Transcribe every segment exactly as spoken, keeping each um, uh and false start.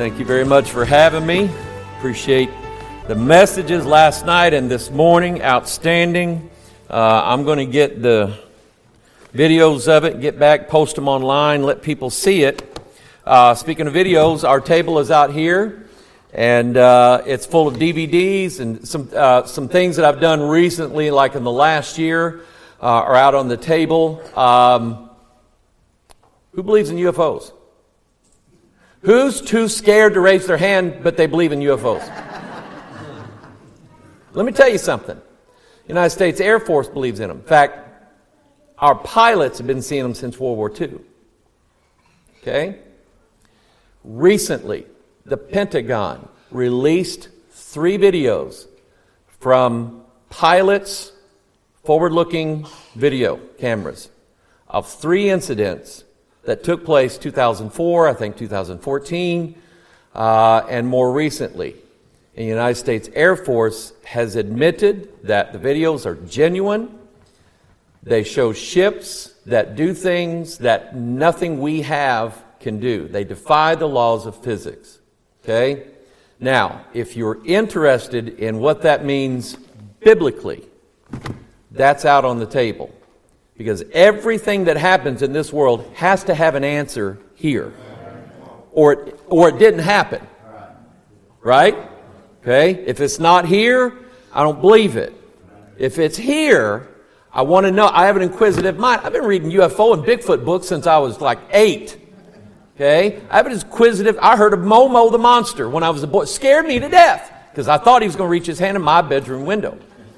Thank you very much for having me. Appreciate the messages last night and this morning. Outstanding. Uh, I'm going to get the videos of it, get back, post them online, let people see it. Uh, speaking of videos, our table is out here, and uh, it's full of D V Ds and some uh, some things that I've done recently, like in the last year, uh, are out on the table. Um, who believes in U F Os? Who's too scared to raise their hand, but they believe in U F Os? Let me tell you something. The United States Air Force believes in them. In fact, our pilots have been seeing them since World War Two. Okay? Recently, the Pentagon released three videos from pilots' forward-looking video cameras of three incidents that took place two thousand four, I think two thousand fourteen, uh, and more recently. And the United States Air Force has admitted that the videos are genuine. They show ships that do things that nothing we have can do. They defy the laws of physics. Okay? Now, if you're interested in what that means biblically, that's out on the table. Because everything that happens in this world has to have an answer here. Or it, or it didn't happen. Right? Okay? If it's not here, I don't believe it. If it's here, I want to know. I have an inquisitive mind. I've been reading U F O and Bigfoot books since I was like eight. Okay? I have an inquisitive. I heard of Momo the monster when I was a boy. Scared me to death because I thought he was going to reach his hand in my bedroom window.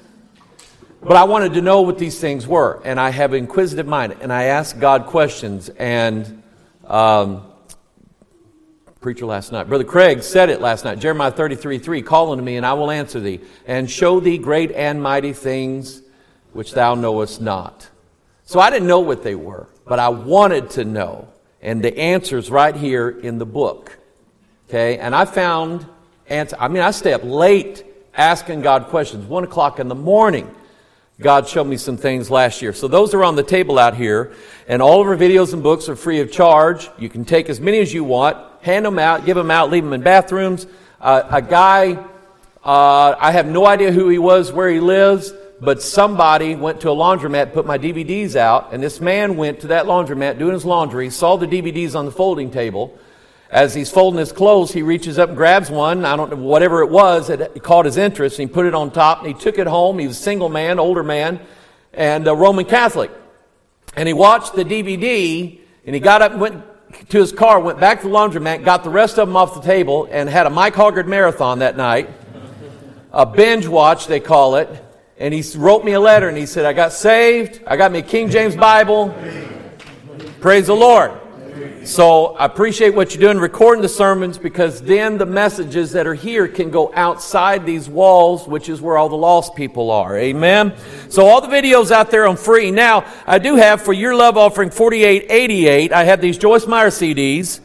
But I wanted to know what these things were, and I have an inquisitive mind, and I ask God questions. And um, preacher last night, Brother Craig said it last night, Jeremiah thirty-three three, call unto me, and I will answer thee, and show thee great and mighty things which thou knowest not. So I didn't know what they were, but I wanted to know, and the answer's right here in the book. Okay, and I found answer. I mean, I stay up late asking God questions, one o'clock in the morning. God showed me some things last year. So those are on the table out here. And all of our videos and books are free of charge. You can take as many as you want, hand them out, give them out, leave them in bathrooms. Uh, a guy, uh, I have no idea who he was, where he lives, but somebody went to a laundromat, put my D V Ds out, and this man went to that laundromat doing his laundry, saw the D V Ds on the folding table. As he's folding his clothes, he reaches up and grabs one. I don't know, whatever it was, it caught his interest, and he put it on top, and he took it home. He was a single man, older man, and a Roman Catholic. And he watched the D V D, and he got up and went to his car, went back to the laundromat, got the rest of them off the table, and had a Mike Hoggard marathon that night. A binge watch, they call it. And he wrote me a letter, and he said, I got saved. I got me a King James Bible. Praise the Lord. So I appreciate what you're doing, recording the sermons, because then the messages that are here can go outside these walls, which is where all the lost people are. Amen? So all the videos out there are free. Now, I do have, for your love offering forty-eight eighty-eight, I have these Joyce Meyer C Ds.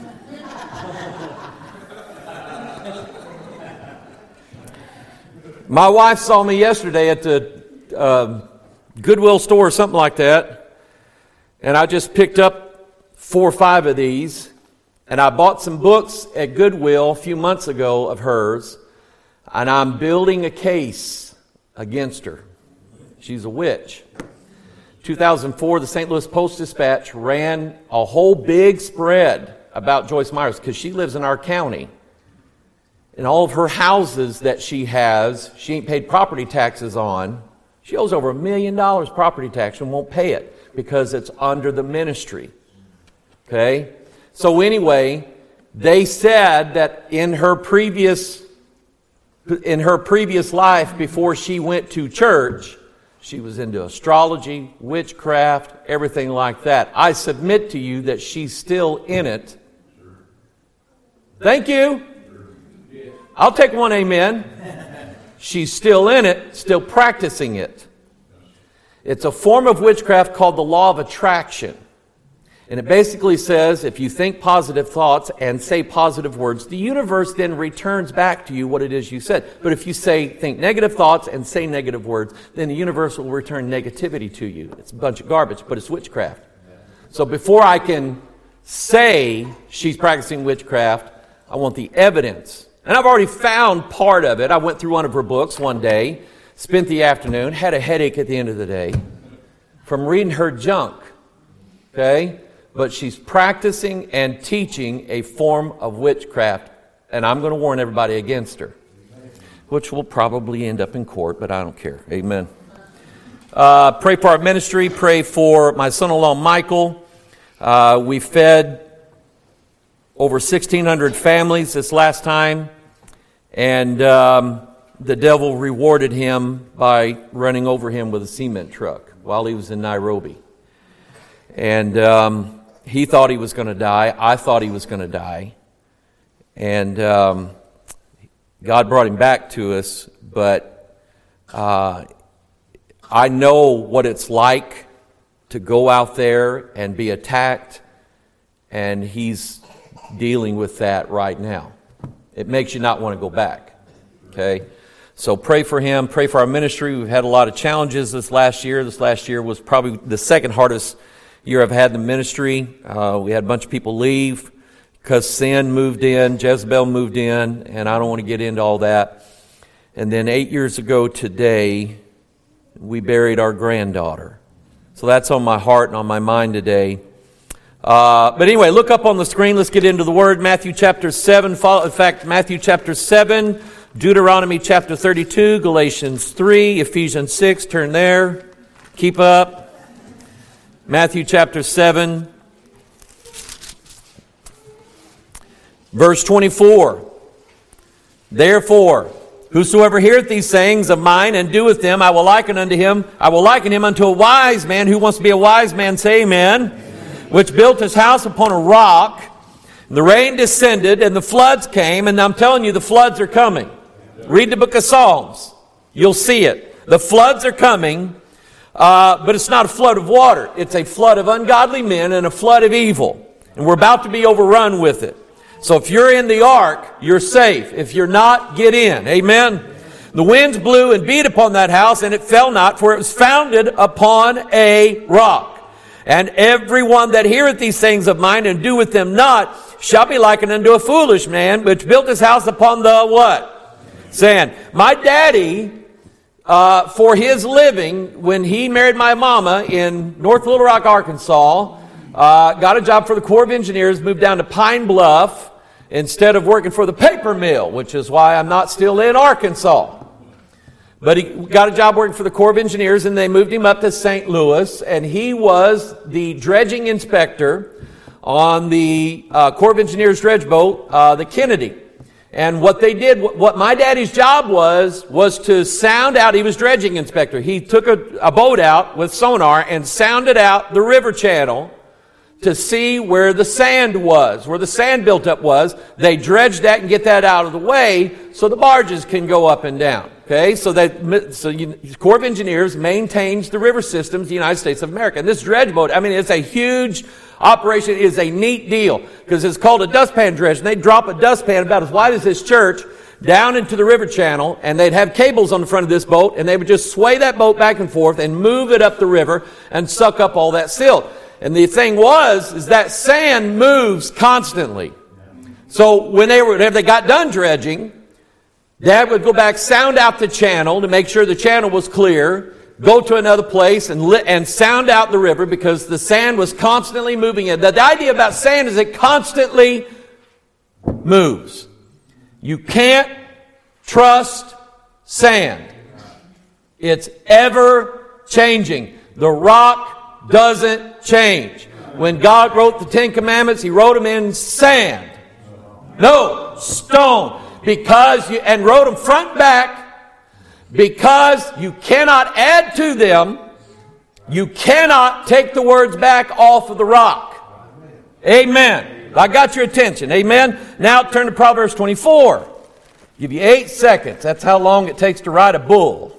My wife saw me yesterday at the uh, Goodwill store or something like that, and I just picked up four or five of these, and I bought some books at Goodwill a few months ago of hers, and I'm building a case against her. She's a witch. two thousand four, the Saint Louis Post-Dispatch ran a whole big spread about Joyce Myers because she lives in our county. And all of her houses that she has, she ain't paid property taxes on. She owes over a million dollars property tax and won't pay it because it's under the ministry. Okay? So anyway, they said that in her previous in her previous life before she went to church, she was into astrology, witchcraft, everything like that. I submit to you that she's still in it. Thank you. I'll take one amen. She's still in it, still practicing it. It's a form of witchcraft called the law of attraction. And it basically says if you think positive thoughts and say positive words, the universe then returns back to you what it is you said. But if you say, think negative thoughts and say negative words, then the universe will return negativity to you. It's a bunch of garbage, but it's witchcraft. So before I can say she's practicing witchcraft, I want the evidence. And I've already found part of it. I went through one of her books one day, spent the afternoon, had a headache at the end of the day from reading her junk. Okay? But she's practicing and teaching a form of witchcraft. And I'm going to warn everybody against her, which will probably end up in court, but I don't care. Amen. Uh, pray for our ministry. Pray for my son-in-law, Michael. Uh, we fed over sixteen hundred families this last time, and um, the devil rewarded him by running over him with a cement truck while he was in Nairobi. And um, he thought he was going to die. I thought he was going to die. And um, God brought him back to us, but uh, I know what it's like to go out there and be attacked, and he's dealing with that right now. It makes you not want to go back. Okay? So pray for him, pray for our ministry. We've had a lot of challenges this last year. This last year was probably the second hardest year I've had in the ministry. Uh, we had a bunch of people leave because sin moved in, Jezebel moved in, and I don't want to get into all that. And then eight years ago today, we buried our granddaughter. So that's on my heart and on my mind today. Uh, but anyway, look up on the screen. Let's get into the Word. Matthew chapter seven. Follow, in fact, Matthew chapter seven, Deuteronomy chapter thirty-two, Galatians three, Ephesians six. Turn there. Keep up. Matthew chapter seven, verse twenty-four. Therefore, whosoever heareth these sayings of mine and doeth them, I will liken unto him. I will liken him unto a wise man. Who wants to be a wise man? Say amen. Which built his house upon a rock. And the rain descended, and the floods came. And I'm telling you, the floods are coming. Read the book of Psalms. You'll see it. The floods are coming, uh, but it's not a flood of water. It's a flood of ungodly men and a flood of evil. And we're about to be overrun with it. So if you're in the ark, you're safe. If you're not, get in. Amen? The winds blew and beat upon that house, and it fell not, for it was founded upon a rock. And everyone that heareth these things of mine and doeth them not shall be likened unto a foolish man, which built his house upon the what? Sand. My daddy, uh, for his living, when he married my mama in North Little Rock, Arkansas, uh, got a job for the Corps of Engineers, moved down to Pine Bluff instead of working for the paper mill, which is why I'm not still in Arkansas. But he got a job working for the Corps of Engineers, and they moved him up to Saint Louis, and he was the dredging inspector on the uh, Corps of Engineers dredge boat, uh, the Kennedy. And what they did, what my daddy's job was, was to sound out. He was dredging inspector. He took a, a boat out with sonar and sounded out the river channel to see where the sand was, where the sand built up was. They dredged that and get that out of the way so the barges can go up and down. Okay, so that so you, the Corps of Engineers maintains the river systems of the United States of America. And this dredge boat, I mean, it's a huge operation. It is a neat deal because it's called a dustpan dredge. And they drop a dustpan about as wide as this church down into the river channel, and they'd have cables on the front of this boat, and they would just sway that boat back and forth and move it up the river and suck up all that silt. And the thing was, is that sand moves constantly. So when they were, whenever they got done dredging, Dad would go back, sound out the channel to make sure the channel was clear, go to another place and lit, and sound out the river because the sand was constantly moving in. The, the idea about sand is it constantly moves. You can't trust sand. It's ever changing. The rock doesn't change. When God wrote the Ten Commandments, He wrote them in sand. No, stone. Because you, and wrote them front and back, because you cannot add to them, you cannot take the words back off of the rock. Amen. I got your attention. Amen. Now turn to Proverbs twenty-four. Give you eight seconds. That's how long it takes to ride a bull.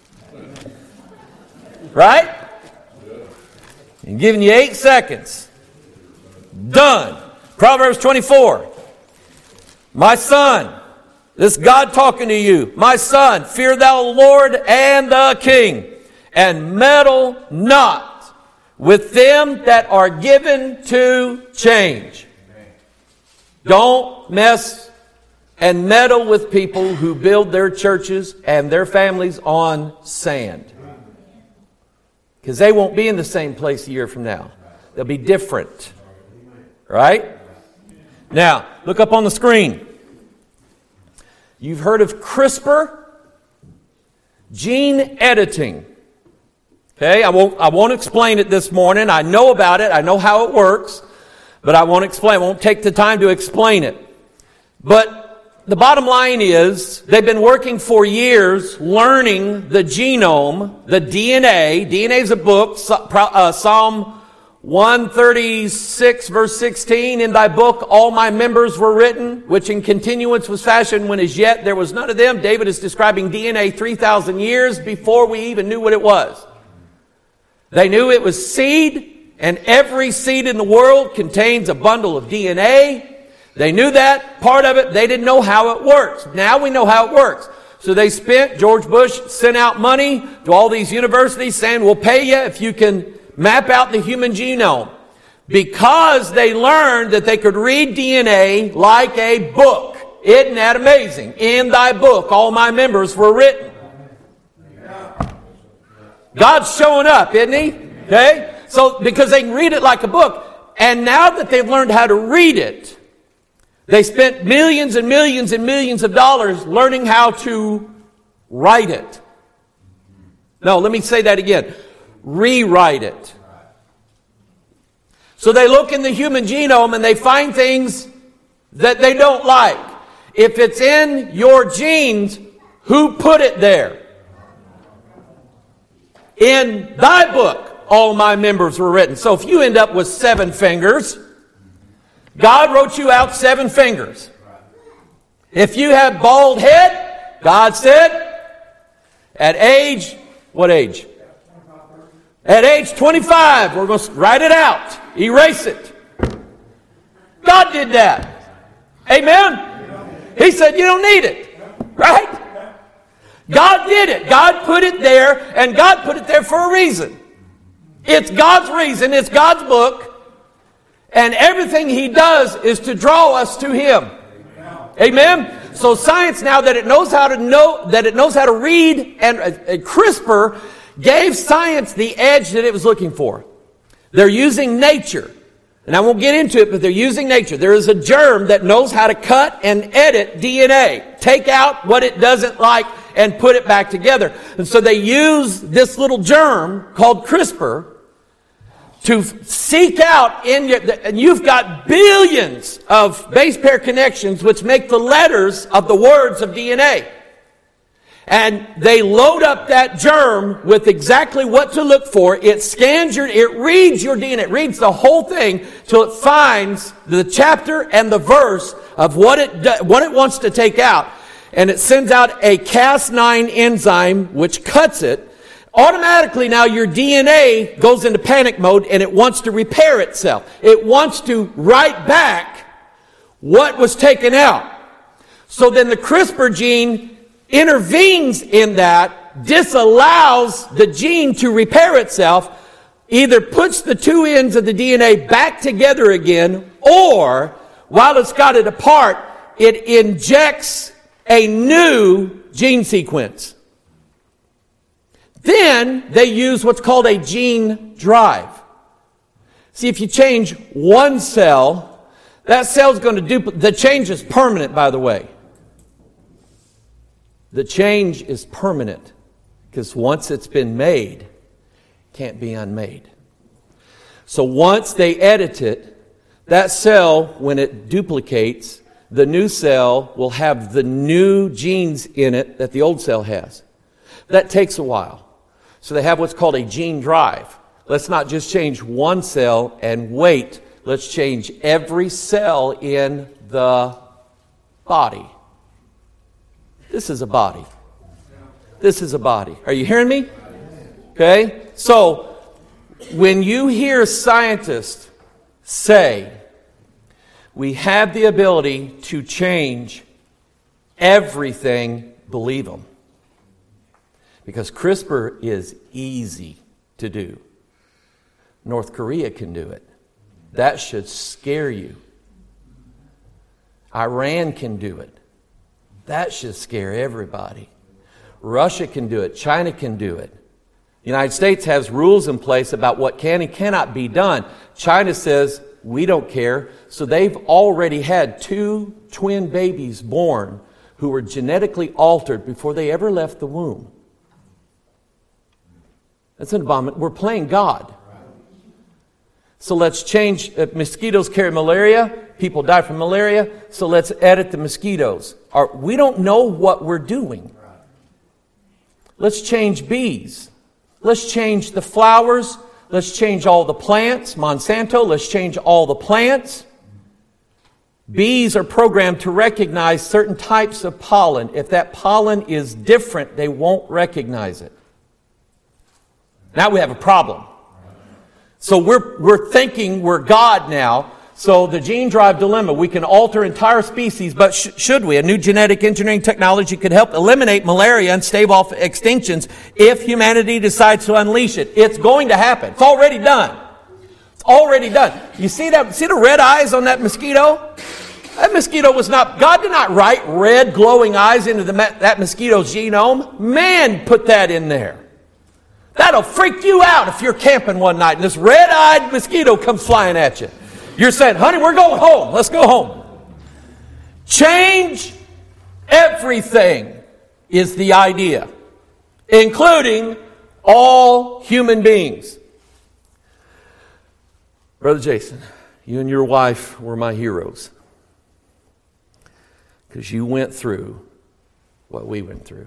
Right? I'm giving you eight seconds. Done. Proverbs twenty-four. My son, this is God talking to you. My son, fear thou the Lord and the king, and meddle not with them that are given to change. Don't mess and meddle with people who build their churches and their families on sand. Because they won't be in the same place a year from now. They'll be different. Right? Now, look up on the screen. You've heard of CRISPR? Gene editing. Okay, I won't, I won't explain it this morning. I know about it. I know how it works. But I won't explain. I won't take the time to explain it. But the bottom line is, they've been working for years learning the genome, the D N A. D N A is a book, uh, Psalm one thirty-six verse sixteen. In thy book all my members were written, which in continuance was fashioned when as yet there was none of them. David is describing D N A three thousand years before we even knew what it was. They knew it was seed. And every seed in the world contains a bundle of D N A. They knew that part of it. They didn't know how it works. Now we know how it works. So they spent, George Bush sent out money to all these universities saying, we'll pay you if you can map out the human genome. Because they learned that they could read D N A like a book. Isn't that amazing? In thy book all my members were written. God's showing up, isn't he? Okay? So, because they can read it like a book. And now that they've learned how to read it, they spent millions and millions and millions of dollars learning how to write it. No, let me say that again. Rewrite it. So they look in the human genome and they find things that they don't like. If it's in your genes, who put it there? In thy book. All my members were written. So if you end up with seven fingers, God wrote you out seven fingers. If you have bald head, God said, at age, what age? At age twenty-five, we're going to write it out. Erase it. God did that. Amen? He said you don't need it. Right? God did it. God put it there, and God put it there for a reason. It's God's reason. It's God's book. And everything He does is to draw us to Him. Amen? So science, now that it knows how to know, that it knows how to read, and uh, CRISPR gave science the edge that it was looking for. They're using nature. And I won't get into it, but they're using nature. There is a germ that knows how to cut and edit D N A. Take out what it doesn't like and put it back together. And so they use this little germ called CRISPR to seek out in your, and you've got billions of base pair connections which make the letters of the words of D N A. And they load up that germ with exactly what to look for. It scans your, it reads your D N A. It reads the whole thing till it finds the chapter and the verse of what it, do, what it wants to take out. And it sends out a Cas nine enzyme which cuts it. Automatically now your D N A goes into panic mode and it wants to repair itself. It wants to write back what was taken out. So then the CRISPR gene intervenes in that, disallows the gene to repair itself, either puts the two ends of the D N A back together again, or while it's got it apart, it injects a new gene sequence. Then they use what's called a gene drive. See, if you change one cell, that cell's going to duplicate. The change is permanent, by the way. The change is permanent because once it's been made, it can't be unmade. So once they edit it, that cell, when it duplicates, the new cell will have the new genes in it that the old cell has. That takes a while. So they have what's called a gene drive. Let's not just change one cell and wait. Let's change every cell in the body. This is a body. This is a body. Are you hearing me? Okay? So, when you hear scientists say, we have the ability to change everything, believe them. Because CRISPR is easy to do. North Korea can do it. That should scare you. Iran can do it. That should scare everybody. Russia can do it. China can do it. The United States has rules in place about what can and cannot be done. China says, we don't care. So they've already had two twin babies born who were genetically altered before they ever left the womb. That's an abomination. We're playing God. So let's change. Uh, mosquitoes carry malaria. People die from malaria. So let's edit the mosquitoes. Our, we don't know what we're doing. Let's change bees. Let's change the flowers. Let's change all the plants. Monsanto, let's change all the plants. Bees are programmed to recognize certain types of pollen. If that pollen is different, they won't recognize it. Now we have a problem. So we're, we're thinking we're God now. So the gene drive dilemma, we can alter entire species, but sh- should we? A new genetic engineering technology could help eliminate malaria and stave off extinctions if humanity decides to unleash it. It's going to happen. It's already done. It's already done. You see that? See the red eyes on that mosquito? That mosquito was not, God did not write red glowing eyes into the, that mosquito's genome. Man put that in there. That'll freak you out if you're camping one night and this red-eyed mosquito comes flying at you. You're saying, honey, we're going home. Let's go home. Change everything is the idea, including all human beings. Brother Jason, you and your wife were my heroes because you went through what we went through.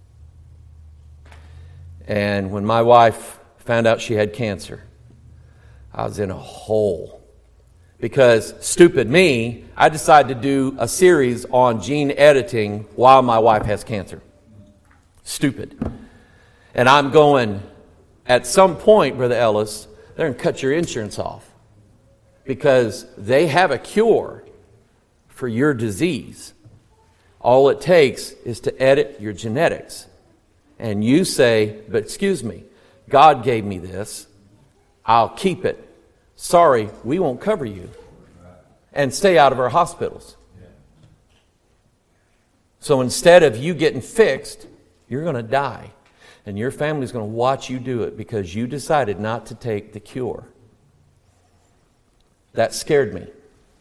And when my wife found out she had cancer, I was in a hole. Because, stupid me, I decided to do a series on gene editing while my wife has cancer. Stupid. And I'm going, at some point, Brother Ellis, they're going to cut your insurance off. Because they have a cure for your disease. All it takes is to edit your genetics. And you say, but excuse me, God gave me this. I'll keep it. Sorry, we won't cover you. And stay out of our hospitals. So instead of you getting fixed, you're going to die. And your family's going to watch you do it because you decided not to take the cure. That scared me.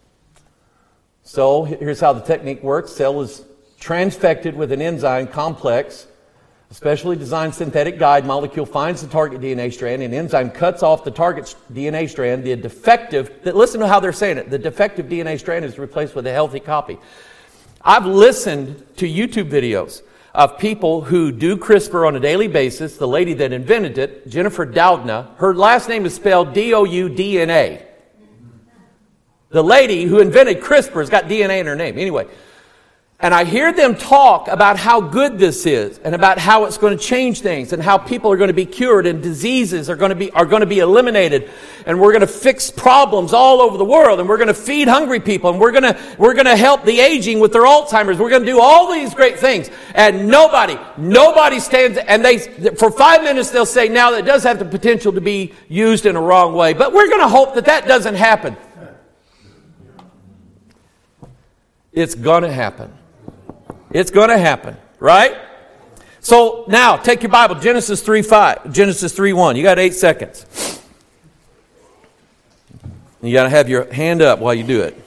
So here's how the technique works. Cell is transfected with an enzyme complex. A specially designed synthetic guide molecule finds the target D N A strand, and enzyme cuts off the target D N A strand. The defective, listen to how they're saying it, the defective D N A strand is replaced with a healthy copy. I've listened to YouTube videos of people who do CRISPR on a daily basis. The lady that invented it, Jennifer Doudna, her last name is spelled D O U D N A. The lady who invented CRISPR has got D N A in her name. Anyway. And I hear them talk about how good this is and about how it's going to change things and how people are going to be cured and diseases are going to be are going to be eliminated, and we're going to fix problems all over the world, and we're going to feed hungry people, and we're going to we're going to help the aging with their Alzheimer's. We're going to do all these great things, and nobody nobody stands, and they for five minutes they'll say, now that does have the potential to be used in a wrong way, but we're going to hope that that doesn't happen. It's going to happen. It's going to happen, right? So now, take your Bible, Genesis three five, Genesis three one. You got eight seconds. You got to have your hand up while you do it.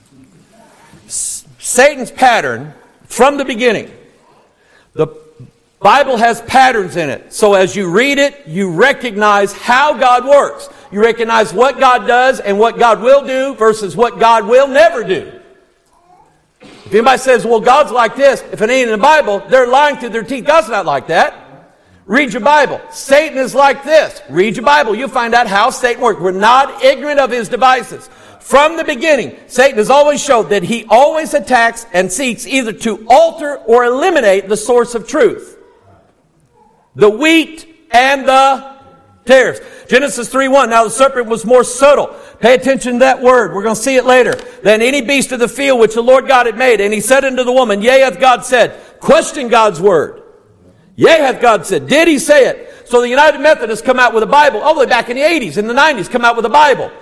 S- Satan's pattern from the beginning. The Bible has patterns in it. So as you read it, you recognize how God works. You recognize what God does and what God will do versus what God will never do. If anybody says, well, God's like this, if it ain't in the Bible, they're lying through their teeth. God's not like that. Read your Bible. Satan is like this. Read your Bible. You'll find out how Satan works. We're not ignorant of his devices. From the beginning, Satan has always showed that he always attacks and seeks either to alter or eliminate the source of truth. The wheat and the tares. Genesis three one. Now the serpent was more subtle. Pay attention to that word. We're going to see it later. Than any beast of the field which the Lord God had made. And he said unto the woman, yea, hath God said. Question God's word. Yea, hath God said. Did he say it? So the United Methodists come out with a Bible all the way back in the eighties, in the nineties, come out with a Bible.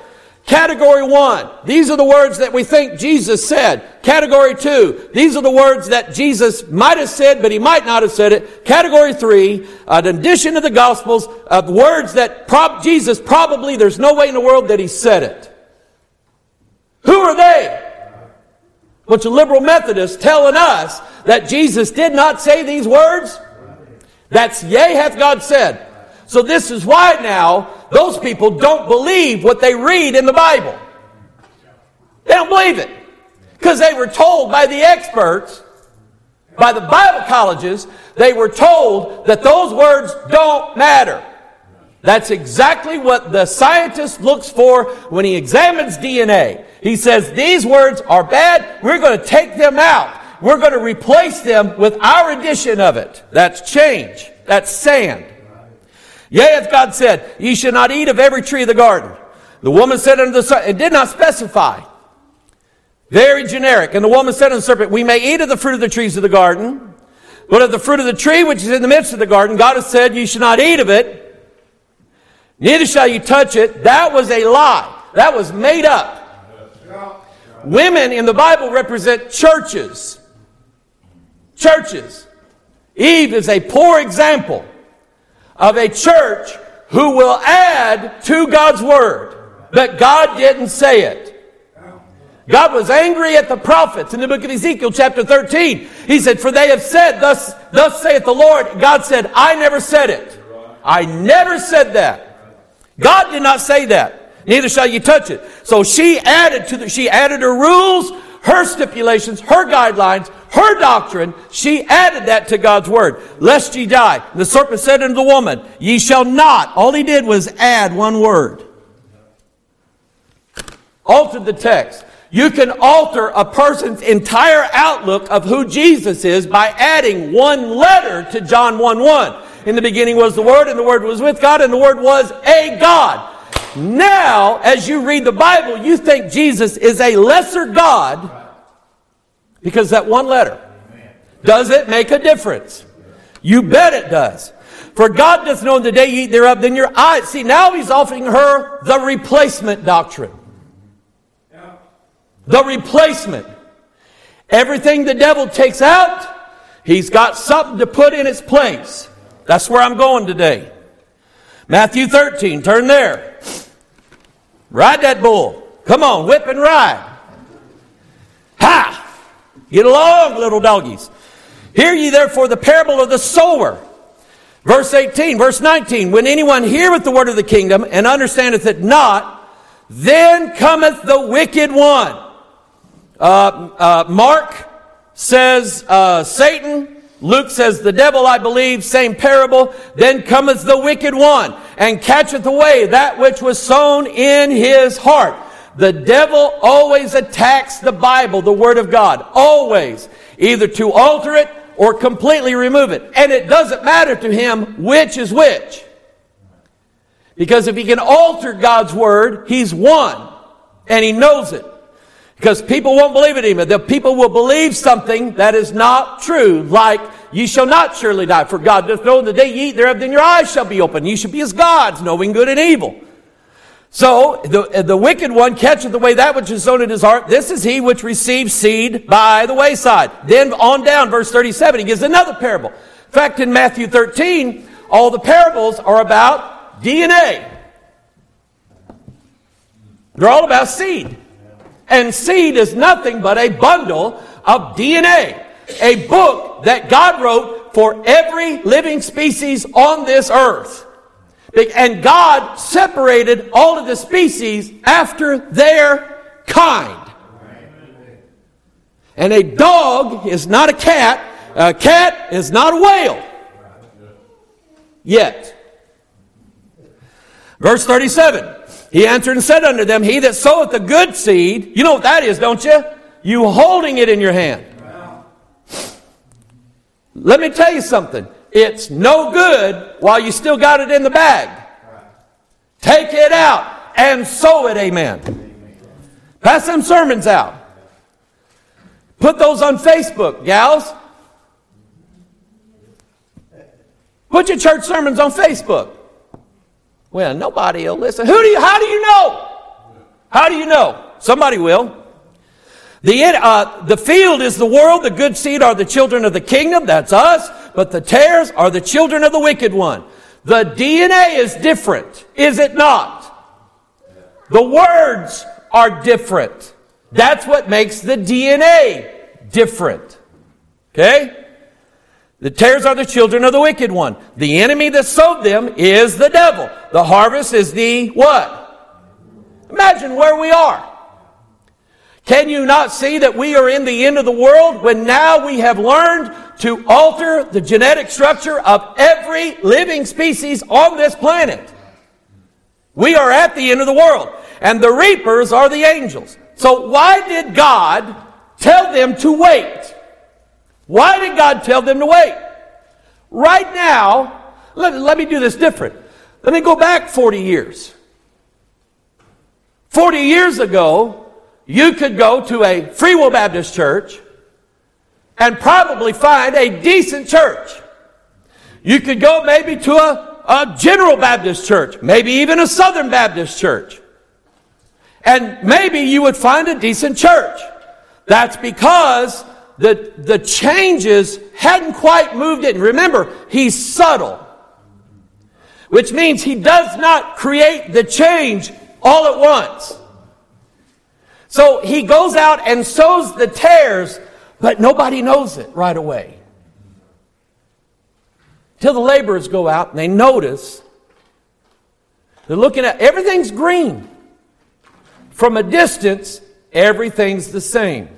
Category one, these are the words that we think Jesus said. Category two, these are the words that Jesus might have said, but he might not have said it. Category three, an addition to the Gospels of words that prob- Jesus probably, there's no way in the world that he said it. Who are they? A bunch of liberal Methodists telling us that Jesus did not say these words. That's yea hath God said. So this is why now those people don't believe what they read in the Bible. They don't believe it. Because they were told by the experts, by the Bible colleges, they were told that those words don't matter. That's exactly what the scientist looks for when he examines D N A. He says, these words are bad. We're going to take them out. We're going to replace them with our edition of it. That's change. That's sand. Yea, hath God said, ye shall not eat of every tree of the garden. The woman said unto the serpent, it did not specify. Very generic. And the woman said unto the serpent, we may eat of the fruit of the trees of the garden, but of the fruit of the tree which is in the midst of the garden, God has said, ye shall not eat of it, neither shall you touch it. That was a lie. That was made up. Women in the Bible represent churches. Churches. Eve is a poor example of a church who will add to God's word, but God didn't say it. God was angry at the prophets in the book of Ezekiel chapter thirteen. He said, for they have said, thus, thus saith the Lord. God said, I never said it. I never said that. God did not say that. Neither shall you touch it. So she added to the, she added her rules, her stipulations, her guidelines, her doctrine. She added that to God's word. Lest ye die. And the serpent said unto the woman, ye shall not. All he did was add one word. Altered the text. You can alter a person's entire outlook of who Jesus is by adding one letter to John one one. In the beginning was the Word, and the Word was with God, and the Word was a God. Now, as you read the Bible, you think Jesus is a lesser God because that one letter. Does it make a difference? You bet it does. For God doth know in the day ye eat thereof, then your eyes. See, now he's offering her the replacement doctrine. The replacement. Everything the devil takes out, he's got something to put in its place. That's where I'm going today. Matthew thirteen, turn there. Ride that bull. Come on, whip and ride. Ha! Get along, little doggies. Hear ye therefore the parable of the sower. Verse eighteen, verse nineteen. When anyone heareth the word of the kingdom and understandeth it not, then cometh the wicked one. Uh, uh, Mark says uh, Satan. Luke says the devil, I believe, same parable. Then cometh the wicked one and catcheth away that which was sown in his heart. The devil always attacks the Bible, the Word of God. Always. Either to alter it or completely remove it. And it doesn't matter to him which is which. Because if he can alter God's Word, he's won. And he knows it. Because people won't believe it even. The people will believe something that is not true. Like, ye shall not surely die. For God doth know in the day ye eat thereof, then your eyes shall be opened. Ye shall be as gods, knowing good and evil. So, the, the wicked one catcheth away that which is sown in his heart. This is he which receives seed by the wayside. Then on down, verse thirty-seven, he gives another parable. In fact, in Matthew thirteen, all the parables are about D N A. They're all about seed. And seed is nothing but a bundle of D N A. A book that God wrote for every living species on this earth. And God separated all of the species after their kind. And a dog is not a cat. A cat is not a whale. Yet. Verse thirty-seven. He answered and said unto them, he that soweth the good seed, you know what that is, don't you? You holding it in your hand. Let me tell you something. It's no good while you still got it in the bag. Take it out and sow it, amen. Pass them sermons out. Put those on Facebook, gals. Put your church sermons on Facebook. Well, nobody will listen. Who do you, how do you know? How do you know? Somebody will. The, uh, the field is the world. The good seed are the children of the kingdom. That's us. But the tares are the children of the wicked one. The D N A is different, is it not? The words are different. That's what makes the D N A different. Okay? The tares are the children of the wicked one. The enemy that sowed them is the devil. The harvest is the what? Imagine where we are. Can you not see that we are in the end of the world when now we have learned to alter the genetic structure of every living species on this planet? We are at the end of the world. And the reapers are the angels. So why did God tell them to wait? Why did God tell them to wait? Right now, let, let me do this different. Let me go back forty years. forty years ago, you could go to a Free Will Baptist church and probably find a decent church. You could go maybe to a, a General Baptist church, maybe even a Southern Baptist church. And maybe you would find a decent church. That's because the, the changes hadn't quite moved in. Remember, he's subtle. Which means he does not create the change all at once. So he goes out and sows the tares, but nobody knows it right away. Till the laborers go out and they notice. They're looking at, everything's green. From a distance, everything's the same.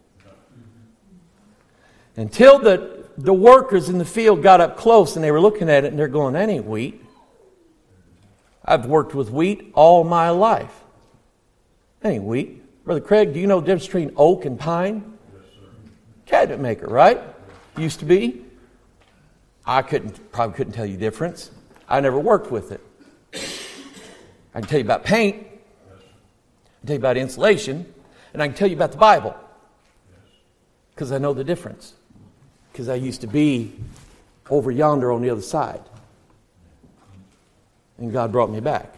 Until the, the workers in the field got up close and they were looking at it and they're going, that ain't wheat. I've worked with wheat all my life. That ain't wheat. Brother Craig, do you know the difference between oak and pine? Yes, sir. Cabinet maker, right? Used to be. I couldn't, probably couldn't tell you the difference. I never worked with it. I can tell you about paint. I can tell you about insulation. And I can tell you about the Bible. Because I know the difference. Because I used to be over yonder on the other side. And God brought me back.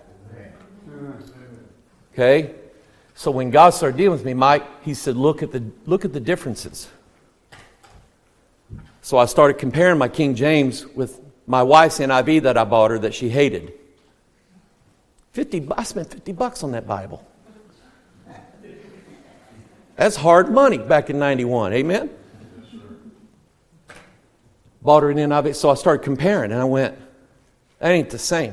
Okay? So when God started dealing with me, Mike, he said, look at the look at the differences. So I started comparing my King James with my wife's N I V that I bought her that she hated. Fifty, I spent fifty bucks on that Bible. That's hard money back in ninety-one. Amen? Bought her an N I V. So I started comparing and I went, that ain't the same.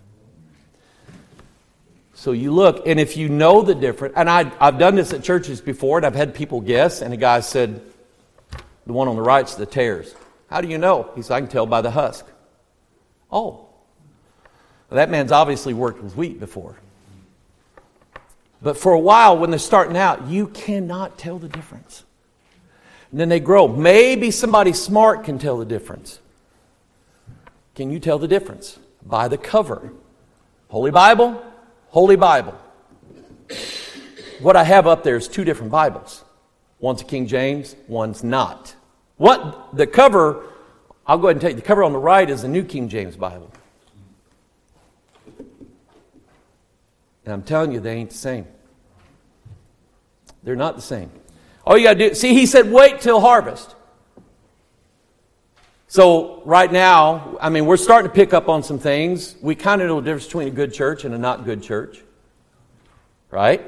So you look, and if you know the difference, and I, I've done this at churches before, and I've had people guess, and a guy said, the one on the right's the tares. How do you know? He said, I can tell by the husk. Oh. Well, that man's obviously worked with wheat before. But for a while, when they're starting out, you cannot tell the difference. And then they grow. Maybe somebody smart can tell the difference. Can you tell the difference? By the cover. Holy Bible, Holy Bible. What I have up there is two different Bibles. One's a King James, one's not. What the cover, I'll go ahead and tell you, the cover on the right is the New King James Bible. And I'm telling you, they ain't the same. They're not the same. All you got to do, see, he said, wait till harvest. So right now, I mean, we're starting to pick up on some things. We kind of know the difference between a good church and a not good church. Right?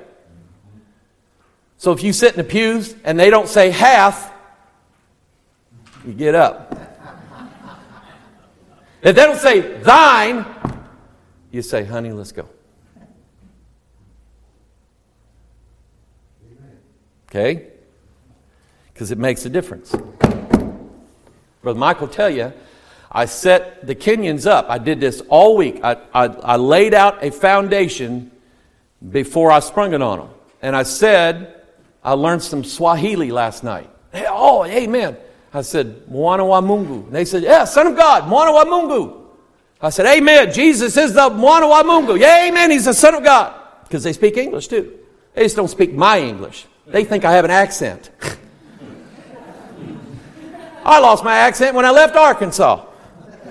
So if you sit in the pews and they don't say half, you get up. If they don't say thine, you say, honey, let's go. Okay? Because it makes a difference. Brother Mike will tell you, I set the Kenyans up. I did this all week. I, I, I laid out a foundation before I sprung it on them. And I said, I learned some Swahili last night. Hey, oh, amen. I said, Mwana wa Mungu. And they said, yeah, Son of God, Mwana wa Mungu. I said, amen. Jesus is the Mwana wa Mungu. Yeah, amen. He's the Son of God. Because they speak English too. They just don't speak my English. They think I have an accent. I lost my accent when I left Arkansas.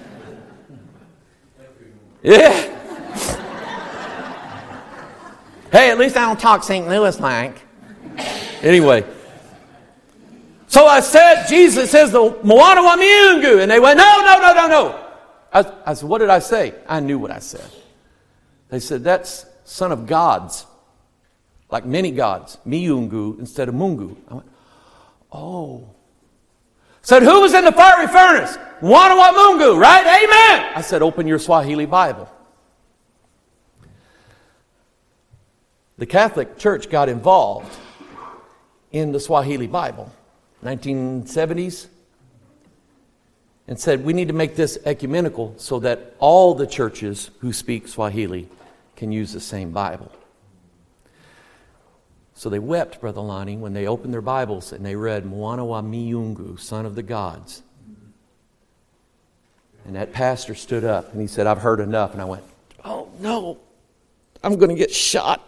Yeah. Hey, at least I don't talk Saint Louis like. Anyway. So I said, Jesus says the Moana wa miungu. And they went, no, no, no, no, no. I, I said, what did I say? I knew what I said. They said, that's son of gods. Like many gods. Miungu instead of mungu. I went, oh. Said, who was in the fiery furnace? Moana wa mungu, right? Amen. I said, open your Swahili Bible. The Catholic Church got involved in the Swahili Bible, nineteen seventies, and said, we need to make this ecumenical so that all the churches who speak Swahili can use the same Bible. So they wept, Brother Lonnie, when they opened their Bibles and they read, Moana wa miungu, son of the gods. And that pastor stood up and he said, I've heard enough. And I went, oh no, I'm going to get shot.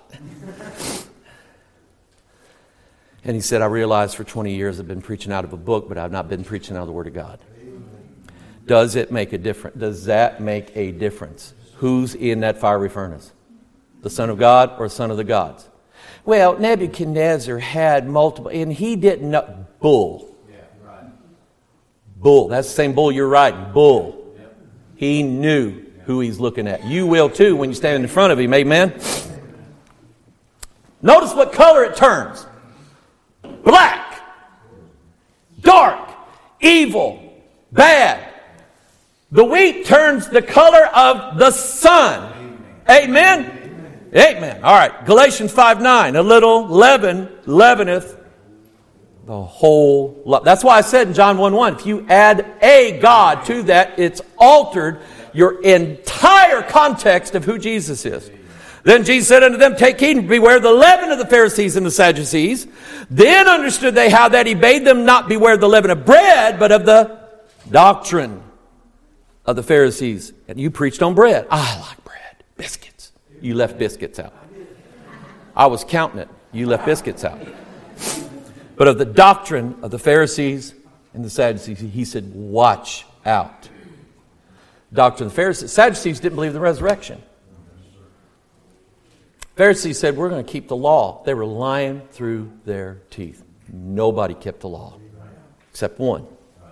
And he said, I realized for twenty years I've been preaching out of a book, but I've not been preaching out of the Word of God. Does it make a difference? Does that make a difference? Who's in that fiery furnace? The Son of God or Son of the gods? Well, Nebuchadnezzar had multiple, and he didn't know. Bull. Yeah, right. Bull. That's the same bull you're riding. Bull. Yep. He knew who he's looking at. You will too when you stand in front of him. Amen? Notice what color it turns. Black. Dark. Evil. Bad. The wheat turns the color of the sun. Amen? Amen? Amen. All right. Galatians five nine. A little leaven leaveneth the whole lump. That's why I said in John one one, if you add a God to that, it's altered your entire context of who Jesus is. Then Jesus said unto them, take heed and beware the leaven of the Pharisees and the Sadducees. Then understood they how that he bade them not beware the leaven of bread, but of the doctrine of the Pharisees. And you preached on bread. I like bread. Biscuits. You left biscuits out. I was counting it. You left biscuits out. But of the doctrine of the Pharisees and the Sadducees, he said, watch out. Doctrine of the Pharisees. Sadducees didn't believe in the resurrection. Pharisees said, we're going to keep the law. They were lying through their teeth. Nobody kept the law except one.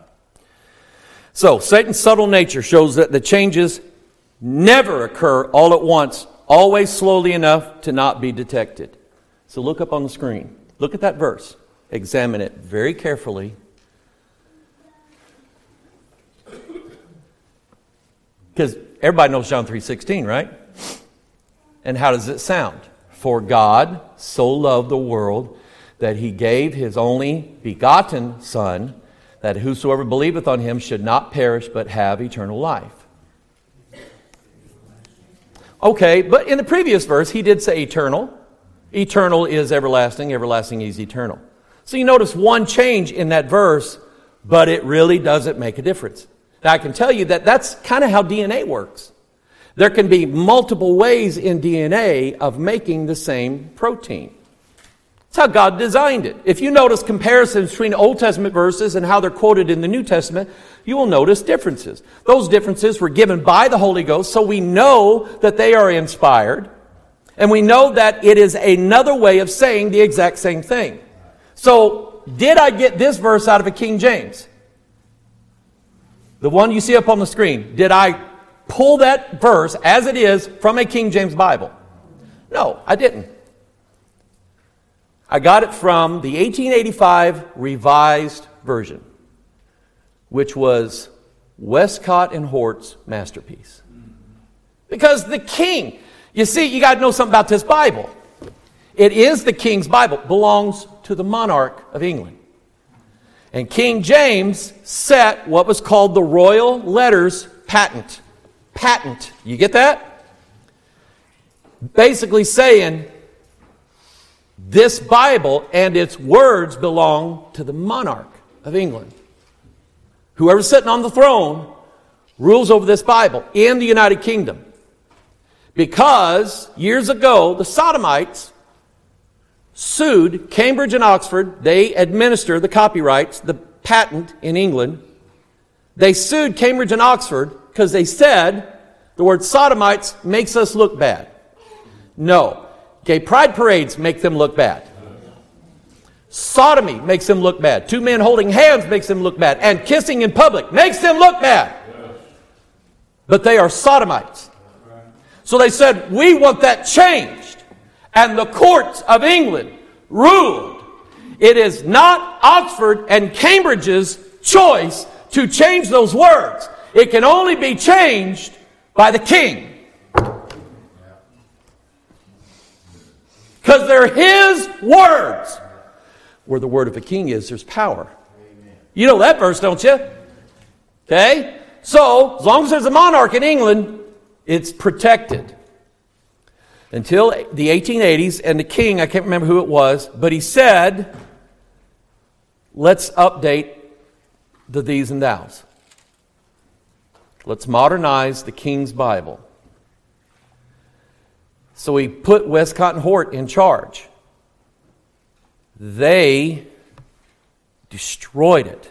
So, Satan's subtle nature shows that the changes never occur all at once, always slowly enough to not be detected. So look up on the screen. Look at that verse. Examine it very carefully. Because everybody knows John three sixteen, right? And how does it sound? For God so loved the world that he gave his only begotten Son, that whosoever believeth on him should not perish but have eternal life. Okay, but in the previous verse, he did say eternal. Eternal is everlasting. Everlasting is eternal. So you notice one change in that verse, but it really doesn't make a difference. Now, I can tell you that that's kind of how D N A works. There can be multiple ways in D N A of making the same protein. That's how God designed it. If you notice comparisons between Old Testament verses and how they're quoted in the New Testament, you will notice differences. Those differences were given by the Holy Ghost, so we know that they are inspired. And we know that it is another way of saying the exact same thing. So, did I get this verse out of a King James? The one you see up on the screen. Did I pull that verse as it is from a King James Bible? No, I didn't. I got it from the eighteen eighty-five Revised Version, which was Westcott and Hort's masterpiece. Because the king, you see, you got to know something about this Bible. It is the king's Bible. It belongs to the monarch of England. And King James set what was called the Royal Letters Patent. Patent. You get that? Basically saying, this Bible and its words belong to the monarch of England. Whoever's sitting on the throne rules over this Bible in the United Kingdom. Because years ago, the Sodomites sued Cambridge and Oxford. They administer the copyrights, the patent in England. They sued Cambridge and Oxford because they said the word sodomites makes us look bad. No. Gay pride parades make them look bad. Sodomy makes them look bad. Two men holding hands makes them look bad. And kissing in public makes them look bad. But they are sodomites. So they said, we want that changed. And the courts of England ruled it is not Oxford and Cambridge's choice to change those words. It can only be changed by the king. Because they're his words. Where the word of a king is, there's power. You know that verse, don't you? Okay? So, as long as there's a monarch in England, it's protected. Until the eighteen eighties, and the king, I can't remember who it was, but he said, let's update the these and thous. Let's modernize the King's Bible. So he put Westcott and Hort in charge. They destroyed it.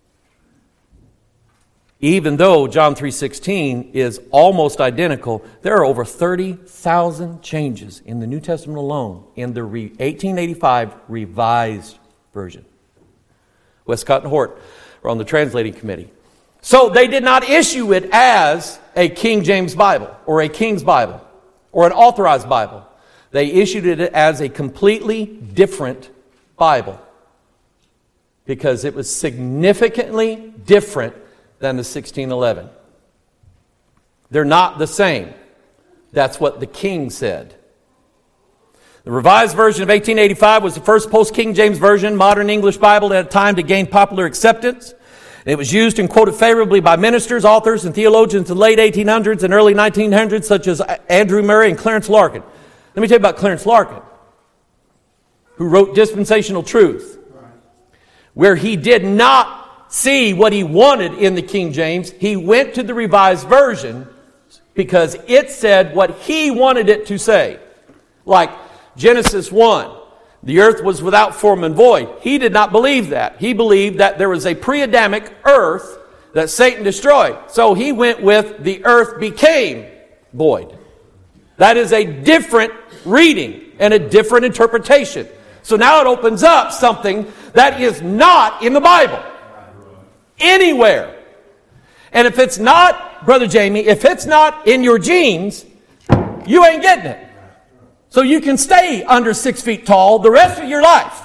Even though John three sixteen is almost identical, there are over thirty thousand changes in the New Testament alone in the re- eighteen eighty-five Revised Version. Westcott and Hort were on the translating committee. So they did not issue it as a King James Bible or a King's Bible or an authorized Bible. They issued it as a completely different Bible because it was significantly different than the sixteen eleven. They're not the same. That's what the king said. The Revised Version of eighteen eighty-five was the first post-King James Version, modern English Bible at a time to gain popular acceptance. It was used and quoted favorably by ministers, authors, and theologians in the late eighteen hundreds and early nineteen hundreds, such as Andrew Murray and Clarence Larkin. Let me tell you about Clarence Larkin, who wrote Dispensational Truth, where he did not see what he wanted in the King James. He went to the Revised Version because it said what he wanted it to say. Like Genesis one, the earth was without form and void. He did not believe that. He believed that there was a pre-Adamic earth that Satan destroyed. So he went with the earth became void. That is a different reading and a different interpretation. So now it opens up something that is not in the Bible. Anywhere. And if it's not, Brother Jamie, if it's not in your genes, you ain't getting it. So you can stay under six feet tall the rest of your life.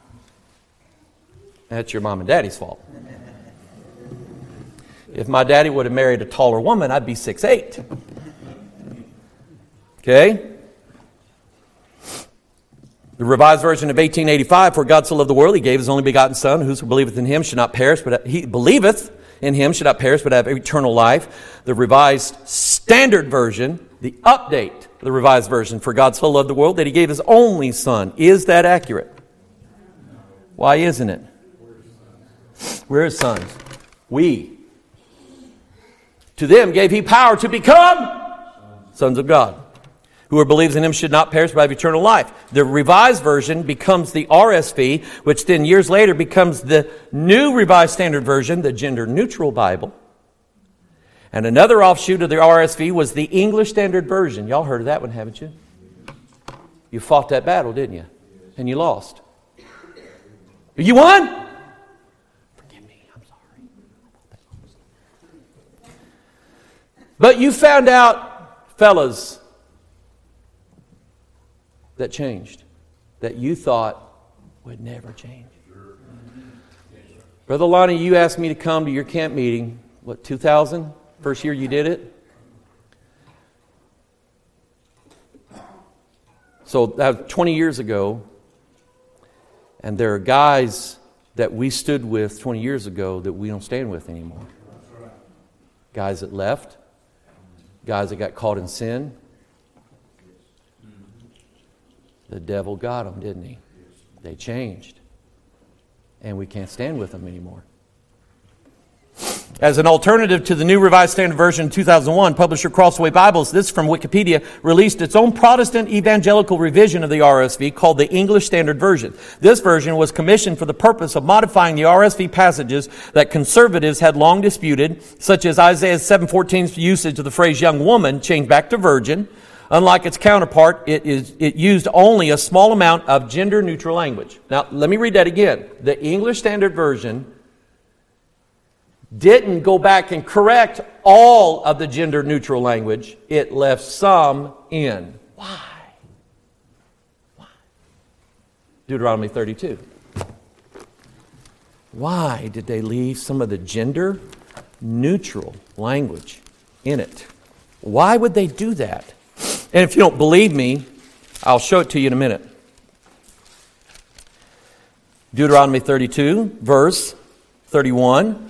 That's your mom and daddy's fault. If my daddy would have married a taller woman, I'd be six eight. Okay? The Revised Version of eighteen eighty-five, for God so loved the world, he gave his only begotten Son, whoso believeth in him should not perish, but he believeth in him should not perish, but have eternal life. The Revised Standard Version, the update of the Revised Version, for God so loved the world that he gave his only Son. Is that accurate? Why isn't it? We're his sons. We. To them gave he power to become sons of God. Whoever believes in him should not perish but have eternal life. The Revised Version becomes the R S V, which then years later becomes the New Revised Standard Version, the gender-neutral Bible. And another offshoot of the R S V was the English Standard Version. Y'all heard of that one, haven't you? You fought that battle, didn't you? And you lost. You won? Forgive me, I'm sorry. But you found out, fellas, that changed, that you thought would never change. Brother Lonnie, you asked me to come to your camp meeting, what, two thousand? First year you did it? So that was twenty years ago, and there are guys that we stood with twenty years ago that we don't stand with anymore. Guys that left, guys that got caught in sin. The devil got them, didn't he? They changed. And we can't stand with them anymore. As an alternative to the New Revised Standard Version in two thousand one, publisher Crossway Bibles, this from Wikipedia, released its own Protestant evangelical revision of the R S V called the English Standard Version. This version was commissioned for the purpose of modifying the R S V passages that conservatives had long disputed, such as Isaiah seven fourteen's usage of the phrase young woman changed back to virgin, Unlike its counterpart, it is it used only a small amount of gender-neutral language. Now, let me read that again. The English Standard Version didn't go back and correct all of the gender-neutral language. It left some in. Why? Why? Deuteronomy thirty-two. Why did they leave some of the gender-neutral language in it? Why would they do that? And if you don't believe me, I'll show it to you in a minute. Deuteronomy thirty-two, verse thirty-one.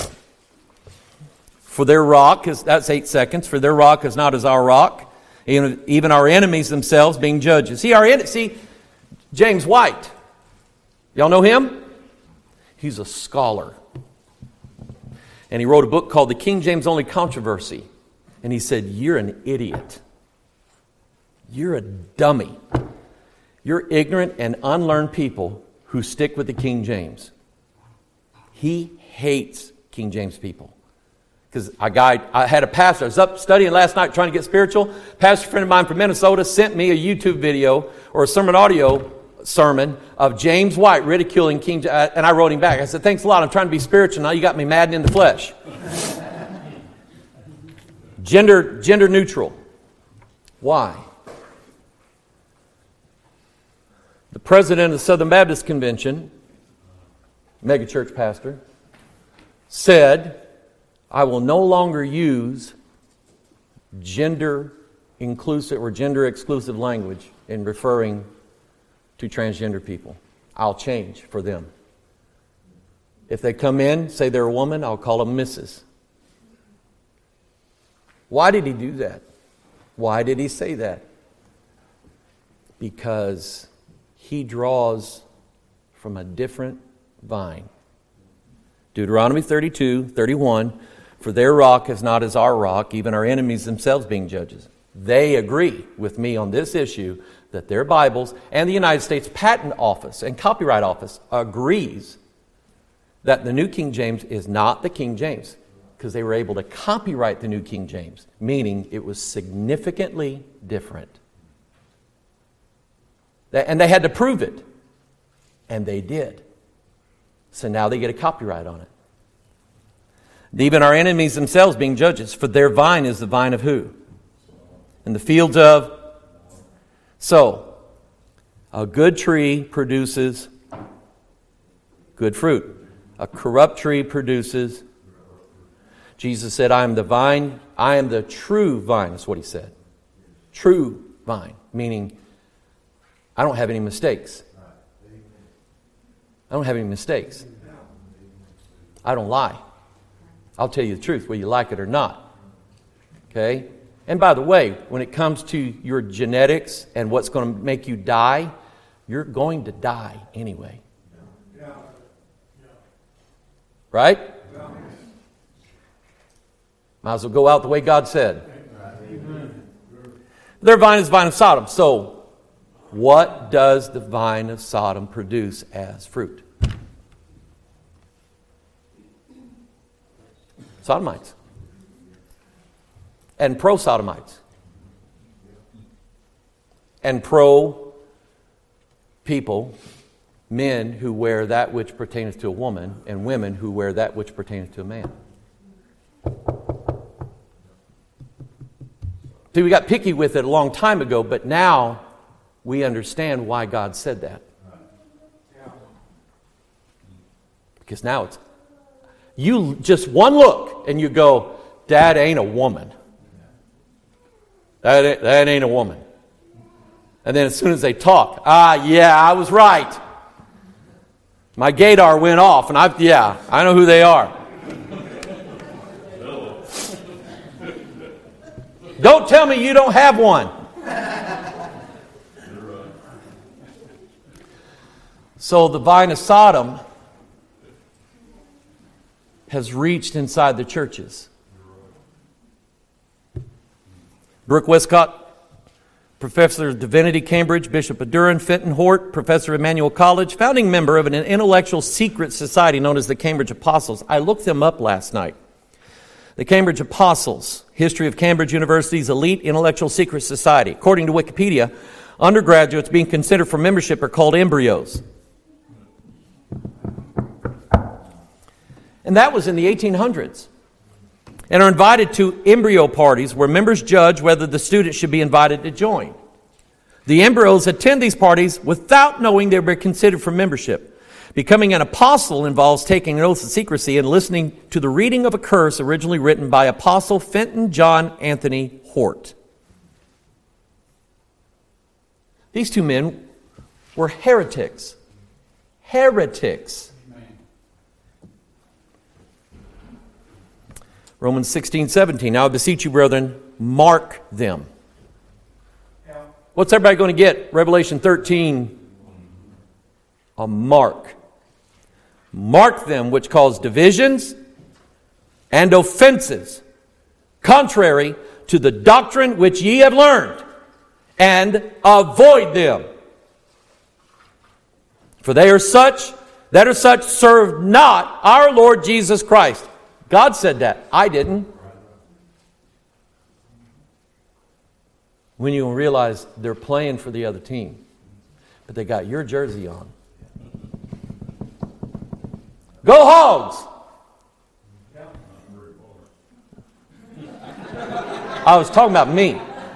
For their rock is, that's eight seconds, for their rock is not as our rock, even, even our enemies themselves being judges. See, our en- see, James White, y'all know him? He's a scholar. And he wrote a book called The King James Only Controversy. And he said, you're an idiot. You're a dummy. You're ignorant and unlearned people who stick with the King James. He hates King James people. Because a guy, I had a pastor, I was up studying last night trying to get spiritual. Pastor friend of mine from Minnesota sent me a YouTube video or a sermon audio sermon of James White ridiculing King James. And I wrote him back. I said, thanks a lot. I'm trying to be spiritual. Now you got me maddened in the flesh. Gender, gender neutral. Why? The president of the Southern Baptist Convention, megachurch pastor, said, I will no longer use gender inclusive or gender exclusive language in referring to transgender people. I'll change for them. If they come in, say they're a woman, I'll call them Missus Why did he do that? Why did he say that? Because he draws from a different vine. Deuteronomy thirty-two, thirty-one, for their rock is not as our rock, even our enemies themselves being judges. They agree with me on this issue that their Bibles and the United States Patent Office and Copyright Office agrees that the New King James is not the King James because they were able to copyright the New King James, meaning it was significantly different. And they had to prove it. And they did. So now they get a copyright on it. Even our enemies themselves being judges, for their vine is the vine of who? In the fields of... So, a good tree produces good fruit. A corrupt tree produces... Jesus said, I am the vine, I am the true vine. That's what he said. True vine, meaning I don't have any mistakes. I don't have any mistakes. I don't lie. I'll tell you the truth, whether you like it or not. Okay? And by the way, when it comes to your genetics and what's going to make you die, you're going to die anyway. Right? Might as well go out the way God said. Their vine is the vine of Sodom. So, what does the vine of Sodom produce as fruit? Sodomites. And pro-Sodomites. And pro-people, men who wear that which pertaineth to a woman, and women who wear that which pertaineth to a man. See, we got picky with it a long time ago, but now we understand why God said that. Because now it's, you just one look and you go, that ain't a woman. That ain't, that ain't a woman. And then as soon as they talk, ah, yeah, I was right. My gaydar went off, and I, yeah, I know who they are. Don't tell me you don't have one. So the vine of Sodom has reached inside the churches. Brooke Westcott, Professor of Divinity, Cambridge, Bishop of Durham, Fenton Hort, Professor of Emmanuel College, founding member of an intellectual secret society known as the Cambridge Apostles. I looked them up last night. The Cambridge Apostles, history of Cambridge University's elite intellectual secret society. According to Wikipedia, undergraduates being considered for membership are called embryos. And that was in the eighteen hundreds. And are invited to embryo parties where members judge whether the student should be invited to join. The embryos attend these parties without knowing they were considered for membership. Becoming an apostle involves taking an oath of secrecy and listening to the reading of a curse originally written by Apostle Fenton John Anthony Hort. These two men were heretics. Heretics. Romans sixteen, seventeen. Now I beseech you, brethren, mark them. What's everybody going to get? Revelation thirteen. A mark. Mark them which cause divisions and offenses, contrary to the doctrine which ye have learned, and avoid them. For they are such that are such serve not our Lord Jesus Christ. God said that. I didn't. When you realize they're playing for the other team, but they got your jersey on. Go Hogs! I was talking about me.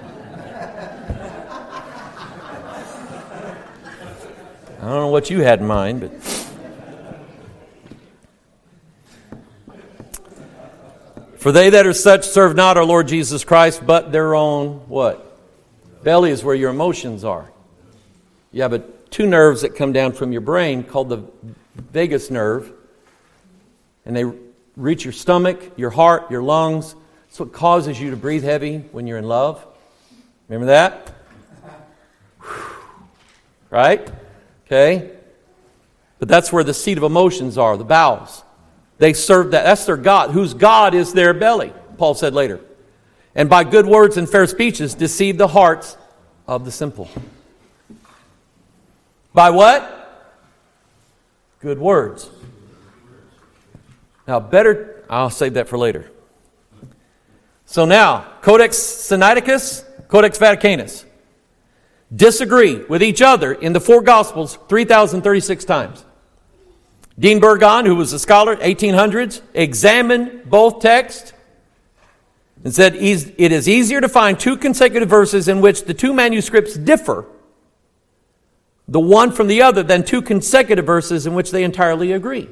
I don't know what you had in mind, but... For they that are such serve not our Lord Jesus Christ, but their own, what? Belly is where your emotions are. You have a, two nerves that come down from your brain called the vagus nerve. And they reach your stomach, your heart, your lungs. That's what causes you to breathe heavy when you're in love. Remember that? Right? Okay? But that's where the seat of emotions are, the bowels. They serve that. That's their God. Whose God is their belly, Paul said later. And by good words and fair speeches deceive the hearts of the simple. By what? Good words. Now, better, I'll save that for later. So now, Codex Sinaiticus, Codex Vaticanus disagree with each other in the four Gospels three thousand thirty-six times. Dean Burgon, who was a scholar, eighteen hundreds, examined both texts and said it is easier to find two consecutive verses in which the two manuscripts differ, the one from the other, than two consecutive verses in which they entirely agree.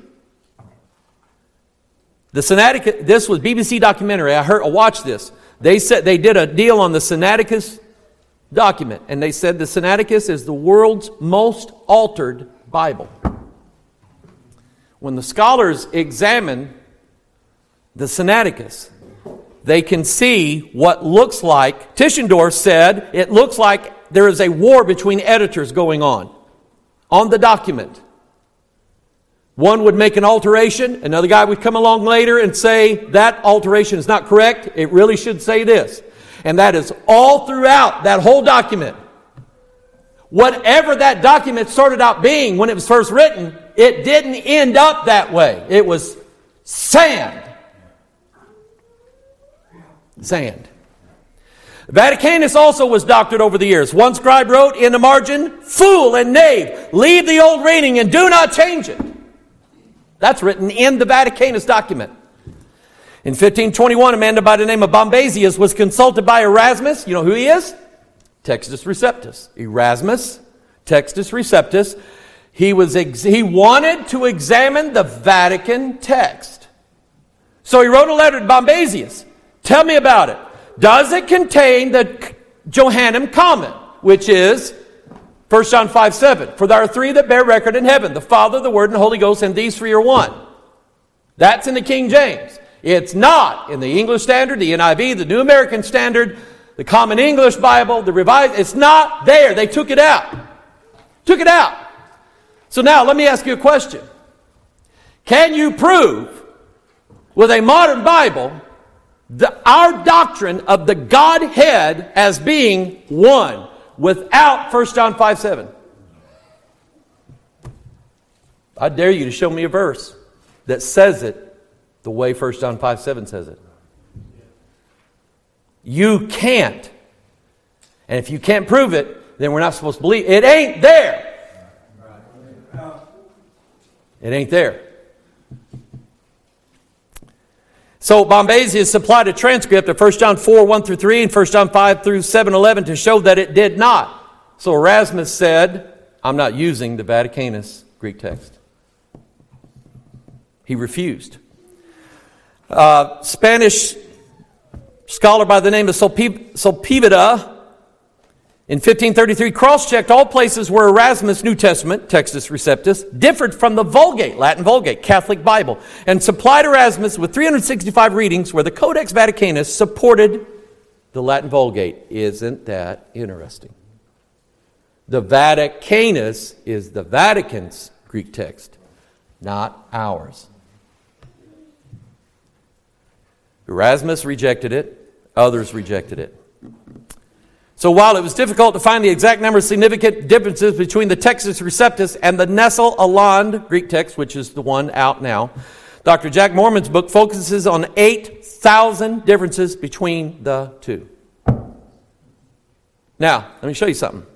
The Sinaiticus, this was B B C documentary. I heard, I watched this. They said they did a deal on the Sinaiticus document, and they said the Sinaiticus is the world's most altered Bible. When the scholars examine the Sinaiticus, they can see what looks like, Tischendorf said, it looks like there is a war between editors going on, on the document. One would make an alteration, another guy would come along later and say, that alteration is not correct, it really should say this. And that is all throughout that whole document. Whatever that document started out being when it was first written, it didn't end up that way. It was sand. Sand. Vaticanus also was doctored over the years. One scribe wrote in the margin, "Fool and knave, leave the old reading and do not change it." That's written in the Vaticanus document. In fifteen twenty-one, a man by the name of Bombasius was consulted by Erasmus. You know who he is? Textus Receptus. Erasmus, Textus Receptus. He was ex- he wanted to examine the Vatican text. So he wrote a letter to Bombasius. Tell me about it. Does it contain the Johannine comment, which is First John five seven? For there are three that bear record in heaven, the Father, the Word, and the Holy Ghost, and these three are one. That's in the King James. It's not in the English Standard, the N I V, the New American Standard, the Common English Bible, the Revised. It's not there. They took it out. Took it out. So now let me ask you a question. Can you prove with a modern Bible the, our doctrine of the Godhead as being one without First John five seven? I dare you to show me a verse that says it the way First John five seven says it. You can't. And if you can't prove it, then we're not supposed to believe. It ain't there. It ain't there. So Bombasius supplied a transcript of First John four, one through three and First John five through seven, eleven to show that it did not. So Erasmus said, I'm not using the Vaticanus Greek text. He refused. Uh, Spanish scholar by the name of Sepúlveda in fifteen thirty-three cross-checked all places where Erasmus' New Testament, Textus Receptus, differed from the Vulgate, Latin Vulgate, Catholic Bible, and supplied Erasmus with three hundred sixty-five readings where the Codex Vaticanus supported the Latin Vulgate. Isn't that interesting? The Vaticanus is the Vatican's Greek text, not ours. Erasmus rejected it. Others rejected it. So while it was difficult to find the exact number of significant differences between the Textus Receptus and the Nestle-Aland Greek text, which is the one out now, Doctor Jack Moorman's book focuses on eight thousand differences between the two. Now, let me show you something.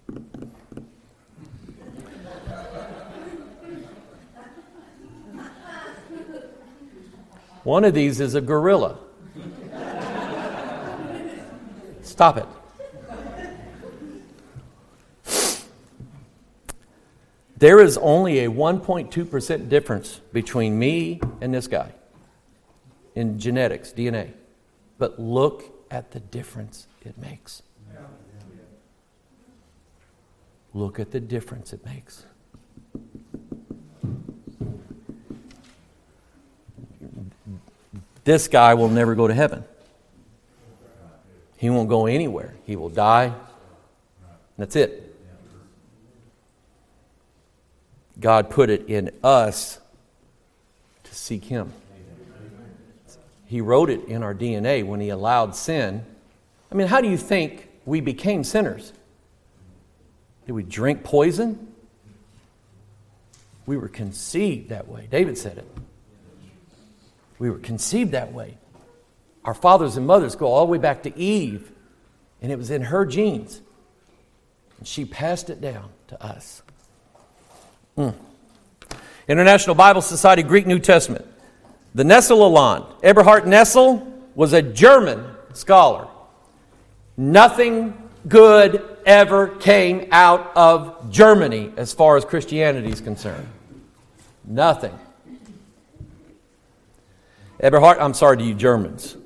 One of these is a gorilla. Stop it. There is only a one point two percent difference between me and this guy in genetics, D N A. But look at the difference it makes. Look at the difference it makes. This guy will never go to heaven. He won't go anywhere. He will die. That's it. God put it in us to seek Him. He wrote it in our D N A when He allowed sin. I mean, how do you think we became sinners? Did we drink poison? We were conceived that way. David said it. We were conceived that way. Our fathers and mothers go all the way back to Eve, and it was in her genes. And she passed it down to us. Mm. International Bible Society, Greek New Testament. The Nestle-Aland. Eberhard Nestle was a German scholar. Nothing good ever came out of Germany as far as Christianity is concerned. Nothing. Eberhard, I'm sorry to you Germans.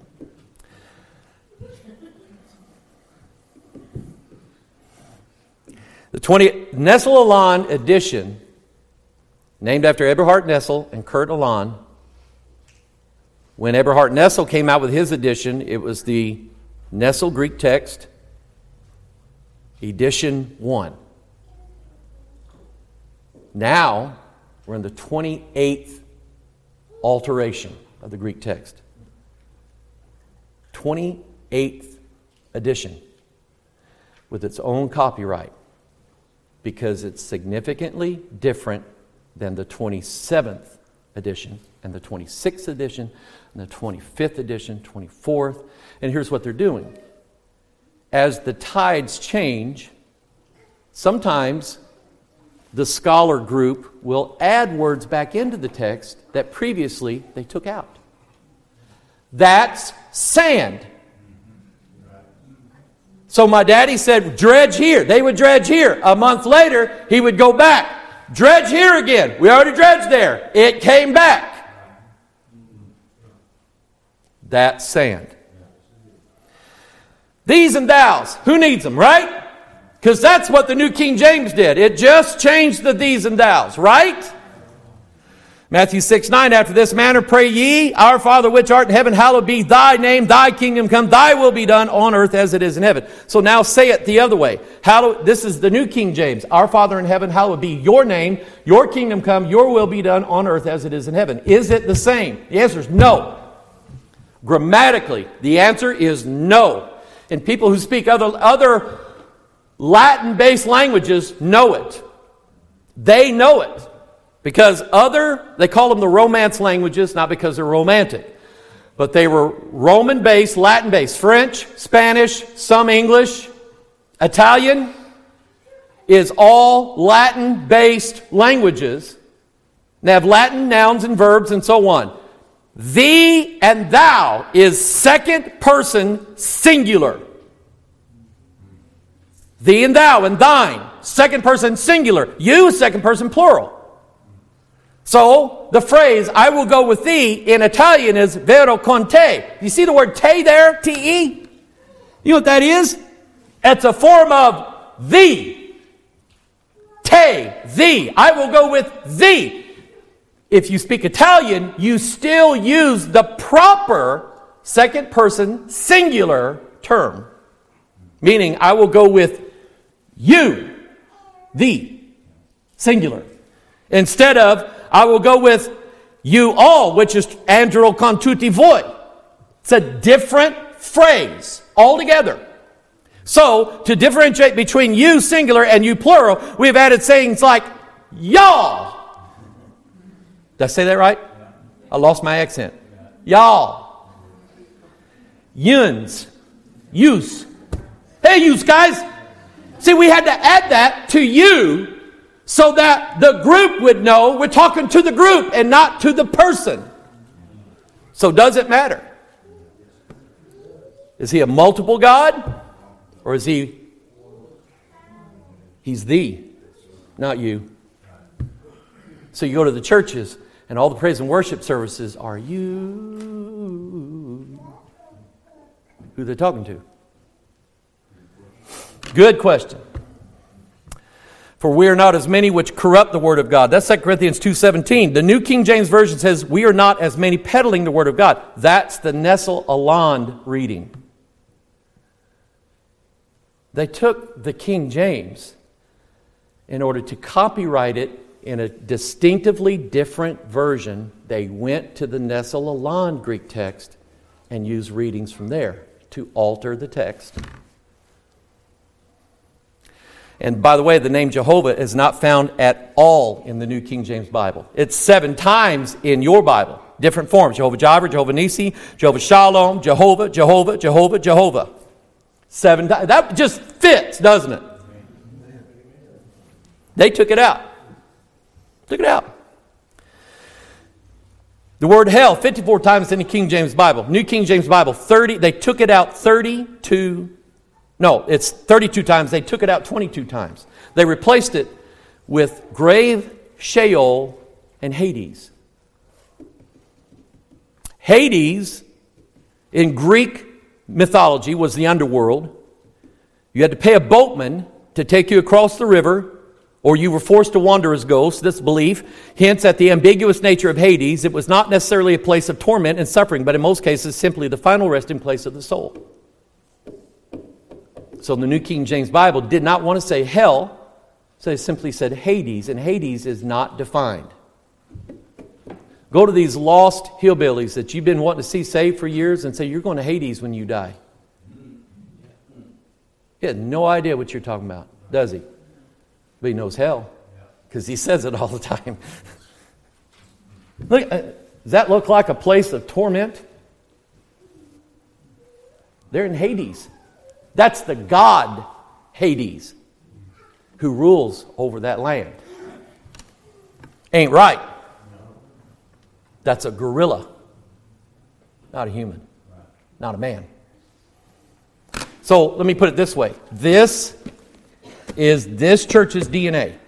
The twentieth Nestle-Aland edition, named after Eberhard Nestle and Kurt Aland. When Eberhard Nestle came out with his edition, it was the Nestle Greek text, edition one. Now, we're in the twenty-eighth alteration of the Greek text. twenty-eighth edition with its own copyright, because it's significantly different than the twenty-seventh edition and the twenty-sixth edition and the twenty-fifth edition, twenty-fourth. And here's what they're doing. As the tides change, sometimes the scholar group will add words back into the text that previously they took out. That's sand. So my daddy said, dredge here. They would dredge here. A month later, he would go back. Dredge here again. We already dredged there. It came back. That's sand. These and thous. Who needs them, right? Because that's what the New King James did. It just changed the these and thous, right? Matthew six nine, after this manner pray ye, Our Father which art in heaven, hallowed be thy name, thy kingdom come, thy will be done on earth as it is in heaven. So now say it the other way. Hallowed, this is the New King James. Our Father in heaven, hallowed be your name, your kingdom come, your will be done on earth as it is in heaven. Is it the same? The answer is no. Grammatically, the answer is no. And people who speak other, other Latin-based languages know it. They know it. Because other, they call them the Romance languages, not because they're romantic. but they were Roman-based, Latin-based. French, Spanish, some English, Italian is all Latin-based languages. They have Latin nouns and verbs and so on. Thee and thou is second person singular. Thee and thou and thine, second person singular. You, second person plural. So, the phrase, I will go with thee, in Italian is verrò con te. You see the word te there? T E? You know what that is? It's a form of thee. Te, thee. I will go with thee. If you speak Italian, you still use the proper second person singular term. Meaning, I will go with you, thee, singular. Instead of, I will go with you all, which is andro con tutti voi. It's a different phrase altogether. So, to differentiate between you singular and you plural, we've added sayings like y'all. Did I say that right? I lost my accent. Y'all. Yuns. Yous. Hey, yous guys. See, we had to add that to you so that the group would know we're talking to the group and not to the person. So does it matter? Is he a multiple God? Or is he... He's thee, not you. So you go to the churches and all the praise and worship services are you. Who they're talking to? Good question. For we are not as many which corrupt the word of God. That's Second Corinthians two seventeen. The New King James Version says, we are not as many peddling the word of God. That's the Nestle Aland reading. They took the King James in order to copyright it in a distinctively different version. They went to the Nestle Aland Greek text and used readings from there to alter the text. And by the way, the name Jehovah is not found at all in the New King James Bible. It's seven times in your Bible. Different forms. Jehovah Jireh, Jehovah Nisi, Jehovah Shalom, Jehovah, Jehovah, Jehovah, Jehovah. Seven times. That just fits, doesn't it? They took it out. Took it out. The word hell, fifty-four times in the King James Bible. New King James Bible, thirty. They took it out thirty-two. No, it's thirty-two times. They took it out twenty-two times. They replaced it with grave, Sheol, and Hades. Hades, in Greek mythology, was the underworld. You had to pay a boatman to take you across the river, or you were forced to wander as ghosts. This belief hints at the ambiguous nature of Hades. It was not necessarily a place of torment and suffering, but in most cases simply the final resting place of the soul. So the New King James Bible did not want to say hell, so they simply said Hades, and Hades is not defined. Go to these lost hillbillies that you've been wanting to see saved for years and say, you're going to Hades when you die. He has no idea what you're talking about, does he? But he knows hell, because he says it all the time. Look, does that look like a place of torment? They're in Hades. That's the god Hades who rules over that land. Ain't right. That's a gorilla, not a human, not a man. So let me put it this way. This is this church's D N A,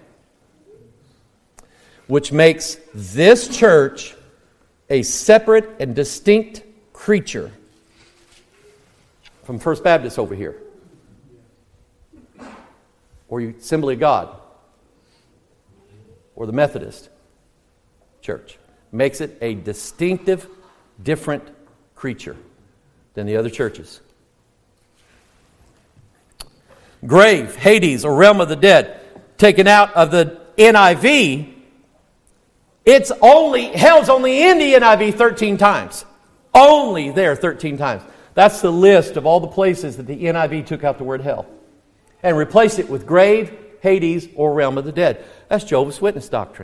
which makes this church a separate and distinct creature from First Baptist over here, or you Assembly of God, or the Methodist Church. Makes it a distinctive, different creature than the other churches. Grave, Hades, or realm of the dead, taken out of the N I V. It's only, hell's only in the N I V thirteen times. Only there thirteen times. That's the list of all the places that the N I V took out the word hell and replaced it with grave, Hades, or realm of the dead. That's Jehovah's Witness doctrine.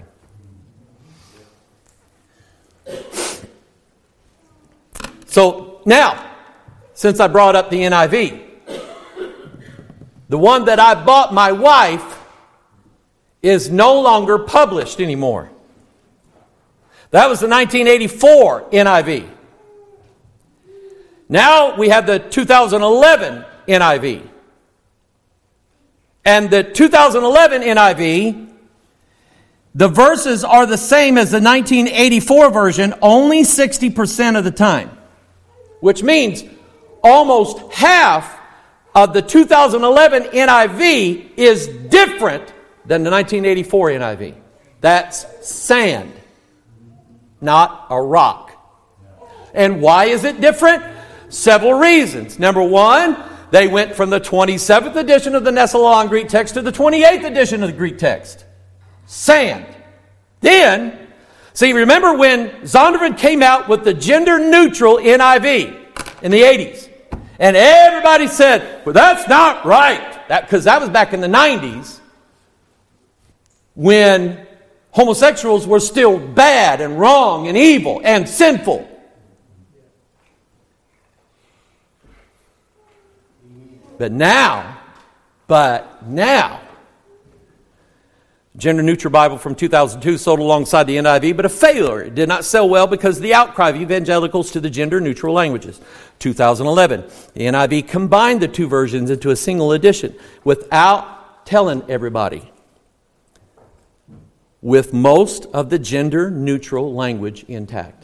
So now, since I brought up the N I V, the one that I bought my wife is no longer published anymore. That was the nineteen eighty-four N I V. Now we have the two thousand eleven N I V. And the two thousand eleven N I V, the verses are the same as the nineteen eighty-four version, only sixty percent of the time. Which means almost half of the two thousand eleven N I V is different than the nineteen eighty-four N I V. That's sand, not a rock. And why is it different? Several reasons. Number one, they went from the twenty-seventh edition of the Nestle-Aland Greek text to the twenty-eighth edition of the Greek text. Sand. Then, see, remember when Zondervan came out with the gender-neutral N I V in the eighties? And everybody said, well, that's not right. That because that was back in the nineties when homosexuals were still bad and wrong and evil and sinful. But now, but now, gender-neutral Bible from two thousand two sold alongside the N I V, but a failure. It did not sell well because of the outcry of evangelicals to the gender-neutral languages. two thousand eleven, the N I V combined the two versions into a single edition without telling everybody, with most of the gender-neutral language intact.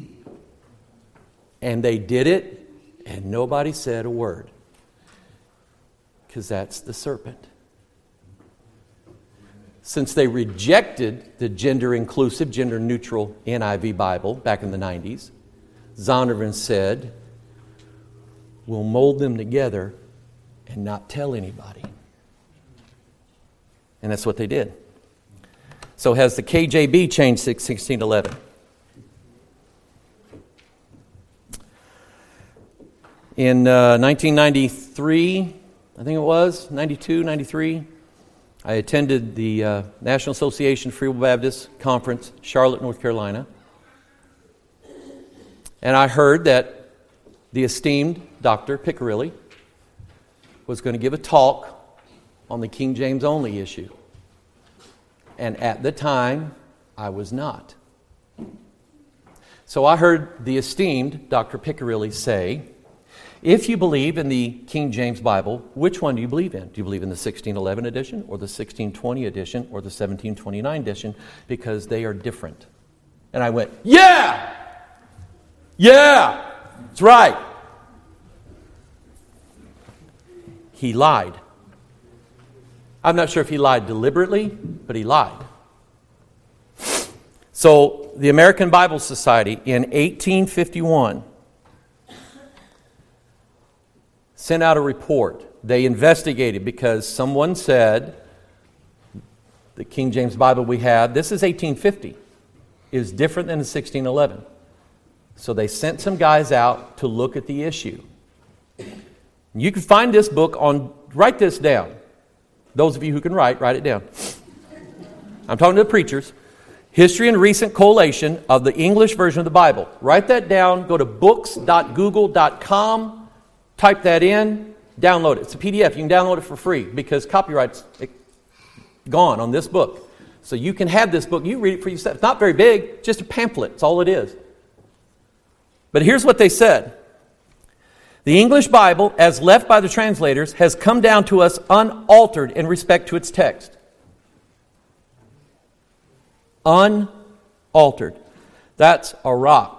And they did it, and nobody said a word. Because that's the serpent. Since they rejected the gender-inclusive, gender-neutral N I V Bible back in the nineties, Zondervan said, we'll mold them together and not tell anybody. And that's what they did. So has the K J B changed since sixteen eleven? In uh, nineteen ninety-three, I think it was, ninety-two, ninety-three, I attended the uh, National Association Free Will Baptist Conference, Charlotte, North Carolina. And I heard that the esteemed Doctor Piccirilli was going to give a talk on the King James only issue. And at the time, I was not. So I heard the esteemed Doctor Piccirilli say, if you believe in the King James Bible, which one do you believe in? Do you believe in the sixteen eleven edition or the sixteen twenty edition or the seventeen twenty-nine edition? Because they are different. And I went, yeah! Yeah! That's right. He lied. I'm not sure if he lied deliberately, but he lied. So the American Bible Society in eighteen fifty-one sent out a report. They investigated because someone said the King James Bible we have, this is eighteen fifty, is different than the sixteen eleven. So they sent some guys out to look at the issue. You can find this book on, write this down. Those of you who can write, write it down. I'm talking to the preachers. History and Recent Collation of the English Version of the Bible. Write that down. Go to books dot google dot com. Type that in, download it. It's a P D F. You can download it for free because copyright's gone on this book. So you can have this book. You read it for yourself. It's not very big, just a pamphlet. That's all it is. But here's what they said. The English Bible, as left by the translators, has come down to us unaltered in respect to its text. Unaltered. That's a rock.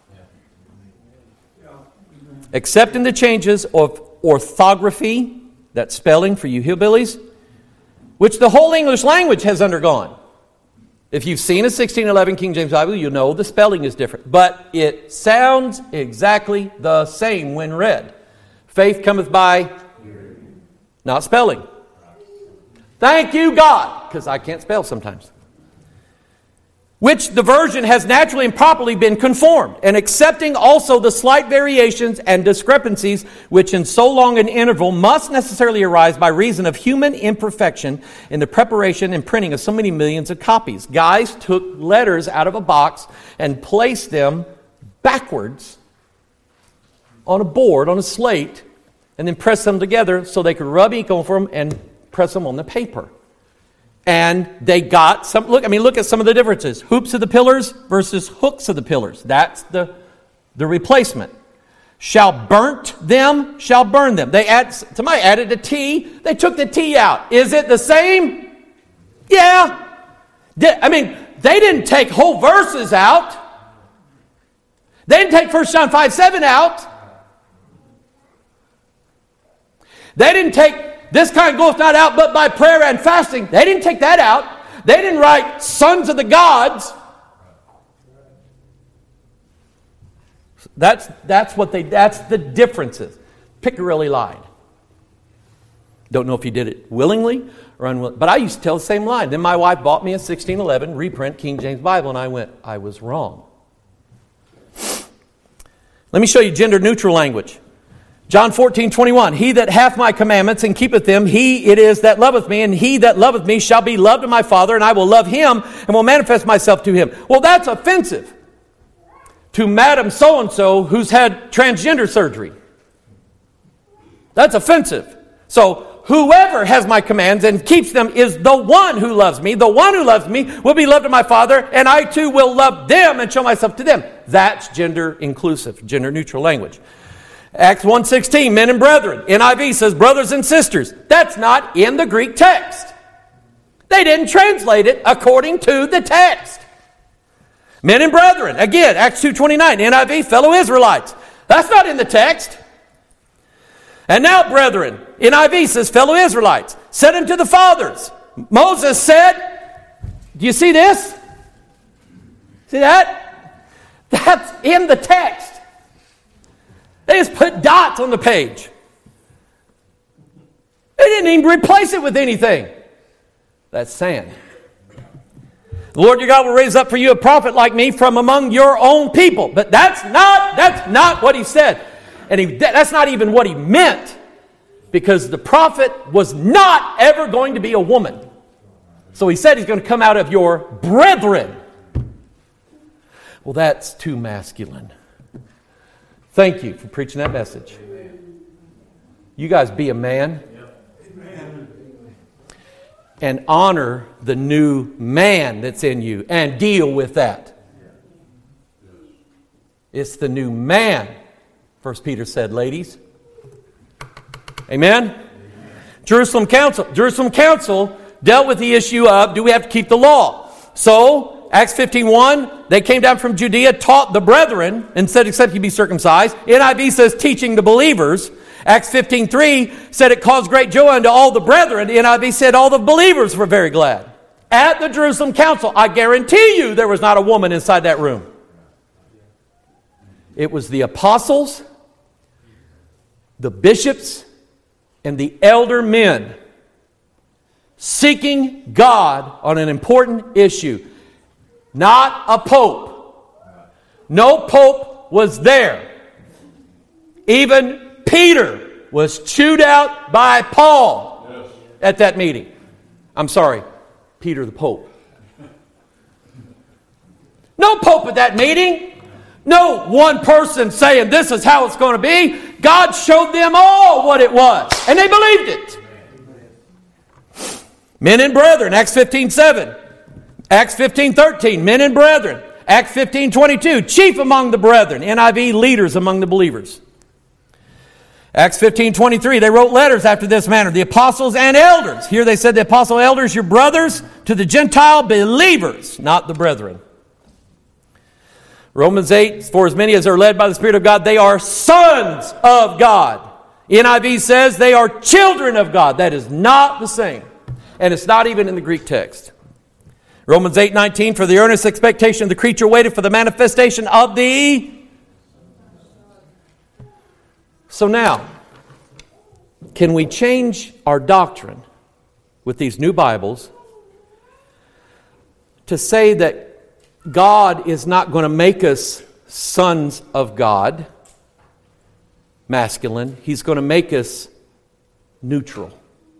Except in the changes of orthography, that's spelling for you hillbillies, which the whole English language has undergone. If you've seen a sixteen eleven King James Bible, you know the spelling is different. But it sounds exactly the same when read. Faith cometh by not spelling. Thank you, God, because I can't spell sometimes. Which the version has naturally and properly been conformed, and accepting also the slight variations and discrepancies which in so long an interval must necessarily arise by reason of human imperfection in the preparation and printing of so many millions of copies. Guys took letters out of a box and placed them backwards on a board, on a slate, and then press them together so they could rub ink over them and press them on the paper. And they got some, look, I mean, look at some of the differences. Hoops of the pillars versus hooks of the pillars. That's the, the replacement. Shall burnt them, shall burn them. They add, somebody added a T. They took the T out. Is it the same? Yeah. I mean, they didn't take whole verses out. They didn't take First John five seven out. They didn't take this kind goeth not out but by prayer and fasting. They didn't take that out. They didn't write sons of the gods. That's that's what they that's the differences. Piccarelli lied. Don't know if he did it willingly or unwillingly, but I used to tell the same line. Then my wife bought me a sixteen eleven reprint King James Bible, and I went, I was wrong. Let me show you gender neutral language. John fourteen twenty-one. He that hath my commandments and keepeth them, he it is that loveth me, and he that loveth me shall be loved of my Father, and I will love him and will manifest myself to him. Well, that's offensive to Madam so-and-so who's had transgender surgery. That's offensive. So whoever has my commands and keeps them is the one who loves me. The one who loves me will be loved of my Father, and I too will love them and show myself to them. That's gender inclusive, gender neutral language. Acts one sixteen, men and brethren. N I V says brothers and sisters. That's not in the Greek text. They didn't translate it according to the text. Men and brethren. Again, Acts two twenty-nine, N I V, fellow Israelites. That's not in the text. And now, brethren, N I V says fellow Israelites. Said unto the fathers. Moses said, do you see this? See that? That's in the text. They just put dots on the page. They didn't even replace it with anything. That's sand. The Lord your God will raise up for you a prophet like me from among your own people. But that's not, that's not what he said. And he, that's not even what he meant. Because the prophet was not ever going to be a woman. So he said he's going to come out of your brethren. Well, that's too masculine. Thank you for preaching that message. You guys be a man. And honor the new man that's in you. And deal with that. It's the new man. First Peter said, ladies. Amen? Amen? Jerusalem Council. Jerusalem Council dealt with the issue of, do we have to keep the law? So, Acts fifteen one, they came down from Judea, taught the brethren, and said, except you be circumcised. N I V says, teaching the believers. Acts fifteen three said it caused great joy unto all the brethren. N I V said all the believers were very glad. At the Jerusalem Council, I guarantee you there was not a woman inside that room. It was the apostles, the bishops, and the elder men seeking God on an important issue. Not a pope. No pope was there. Even Peter was chewed out by Paul yes. at that meeting. I'm sorry, Peter the Pope. No pope at that meeting. No one person saying this is how it's going to be. God showed them all what it was, and they believed it. Men and brethren, Acts fifteen seven. Acts fifteen thirteen, men and brethren. Acts fifteen twenty-two, chief among the brethren. N I V, leaders among the believers. Acts fifteen twenty-three, they wrote letters after this manner. The apostles and elders. Here they said the apostle elders, your brothers, to the Gentile believers, not the brethren. Romans eight, for as many as are led by the Spirit of God, they are sons of God. N I V says they are children of God. That is not the same. And it's not even in the Greek text. Romans eight nineteen, for the earnest expectation of the creature waited for the manifestation of the... So now, can we change our doctrine with these new Bibles to say that God is not going to make us sons of God, masculine. He's going to make us neutral.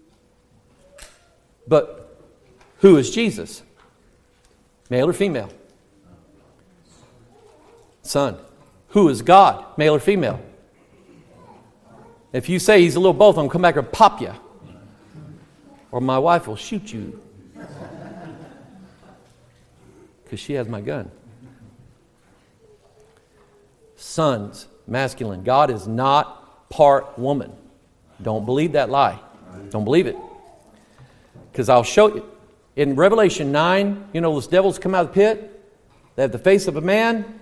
But who is Jesus? Male or female? Son. Who is God? Male or female? If you say he's a little both, I'm going to come back and pop you. Or my wife will shoot you. Because she has my gun. Sons, masculine. God is not part woman. Don't believe that lie. Don't believe it. Because I'll show you. In Revelation nine, you know those devils come out of the pit? They have the face of a man.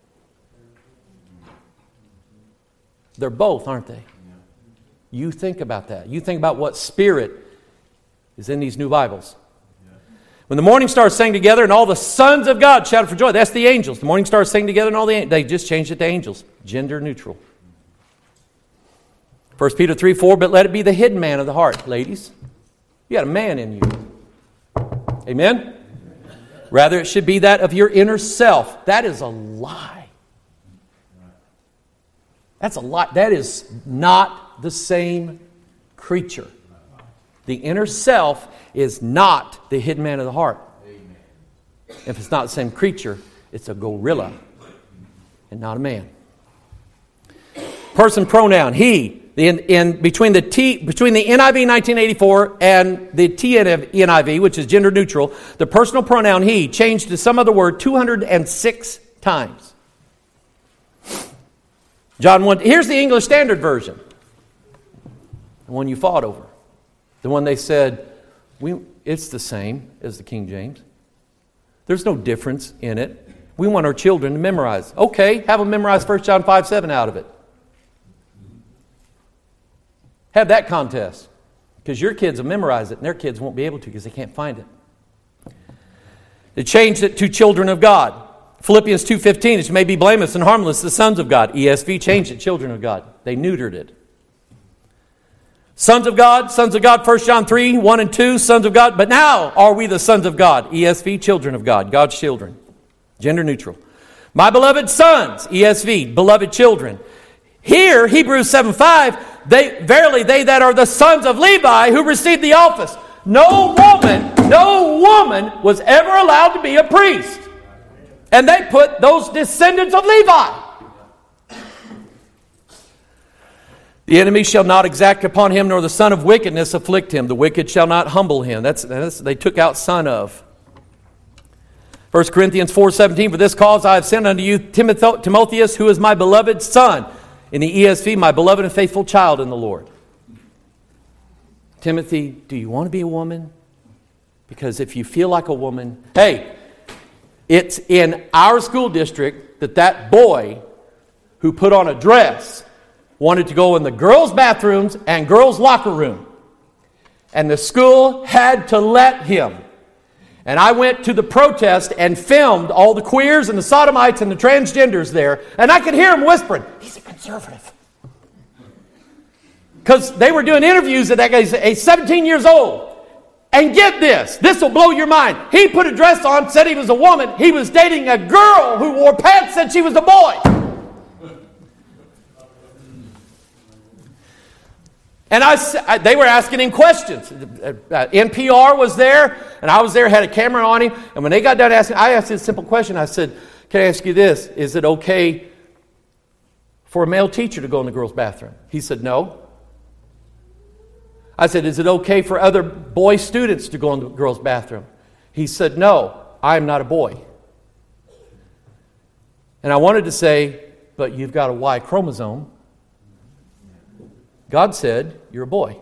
They're both, aren't they? You think about that. You think about what spirit is in these new Bibles. When the morning stars sang together and all the sons of God shouted for joy. That's the angels. The morning stars sang together and all the they just changed it to angels. Gender neutral. First Peter three four, but let it be the hidden man of the heart. Ladies, you got a man in you. Amen? Rather, it should be that of your inner self. That is a lie. That's a lie. That is not the same creature. The inner self is not the hidden man of the heart. If it's not the same creature, it's a gorilla and not a man. Person pronoun, he. In, in between the T between the N I V nineteen eighty-four and the T N I V, which is gender neutral, the personal pronoun he changed to some other word two hundred six times. John one. Here's the English Standard Version, the one you fought over, the one they said we it's the same as the King James. There's no difference in it. We want our children to memorize. Okay, have them memorize First John five seven out of it. Have that contest. Because your kids will memorize it and their kids won't be able to because they can't find it. They changed it to children of God. Philippians two fifteen, it may be blameless and harmless, the sons of God. E S V changed it, children of God. They neutered it. Sons of God, sons of God, First John three, one and two, sons of God. But now are we the sons of God. E S V, children of God, God's children. Gender neutral. My beloved sons, E S V, beloved children. Here, Hebrews seven five, they verily they that are the sons of Levi who received the office. No woman, no woman was ever allowed to be a priest. And they put those descendants of Levi. The enemy shall not exact upon him, nor the son of wickedness afflict him. The wicked shall not humble him. That's, that's they took out son of. First Corinthians four seventeen, for this cause I have sent unto you Timotheus, who is my beloved son. In the E S V, my beloved and faithful child in the Lord. Timothy, do you want to be a woman? Because if you feel like a woman, hey, it's in our school district that that boy who put on a dress wanted to go in the girls' bathrooms and girls' locker room. And the school had to let him. And I went to the protest and filmed all the queers and the sodomites and the transgenders there. And I could hear them whispering, he's a conservative. Because they were doing interviews that that guy's he's seventeen years old. And get this, this will blow your mind. He put a dress on, said he was a woman. He was dating a girl who wore pants, said she was a boy. And I, they were asking him questions. Uh, N P R was there, and I was there, had a camera on him. And when they got done asking, I asked him a simple question. I said, can I ask you this? Is it okay for a male teacher to go in the girls' bathroom? He said, no. I said, is it okay for other boy students to go in the girls' bathroom? He said, no, I'm not a boy. And I wanted to say, but you've got a Y chromosome. God said, you're a boy.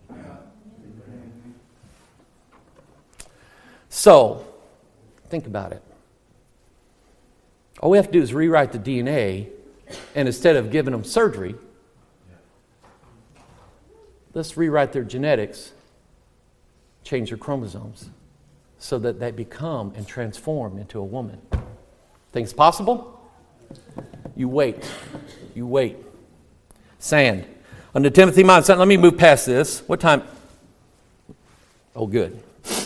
So, think about it. All we have to do is rewrite the D N A, and instead of giving them surgery, let's rewrite their genetics, change their chromosomes, so that they become and transform into a woman. Think it's possible? You wait. You wait. Sand. Unto Timothy, my son, let me move past this. What time? Oh, good.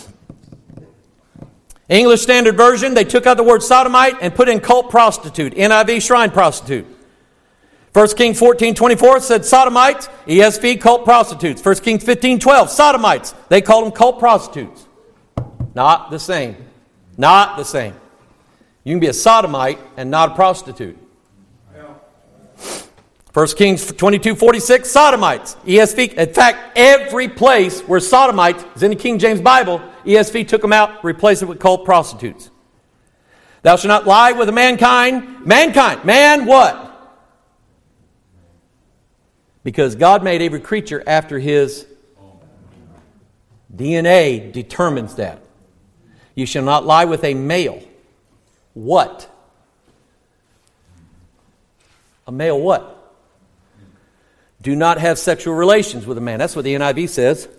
English Standard Version, they took out the word sodomite and put in cult prostitute. N I V, shrine prostitute. First Kings fourteen twenty-four said sodomites. E S V, cult prostitutes. First Kings fifteen twelve, sodomites. They called them cult prostitutes. Not the same. Not the same. You can be a sodomite and not a prostitute. First Kings twenty-two forty-six, sodomites. E S V, in fact, every place where sodomites is in the King James Bible, E S V took them out, replaced it with cult prostitutes. Thou shalt not lie with a mankind. Mankind. Man what? Because God made every creature after His D N A determines that. You shall not lie with a male. What? A male what? Do not have sexual relations with a man. That's what the N I V says.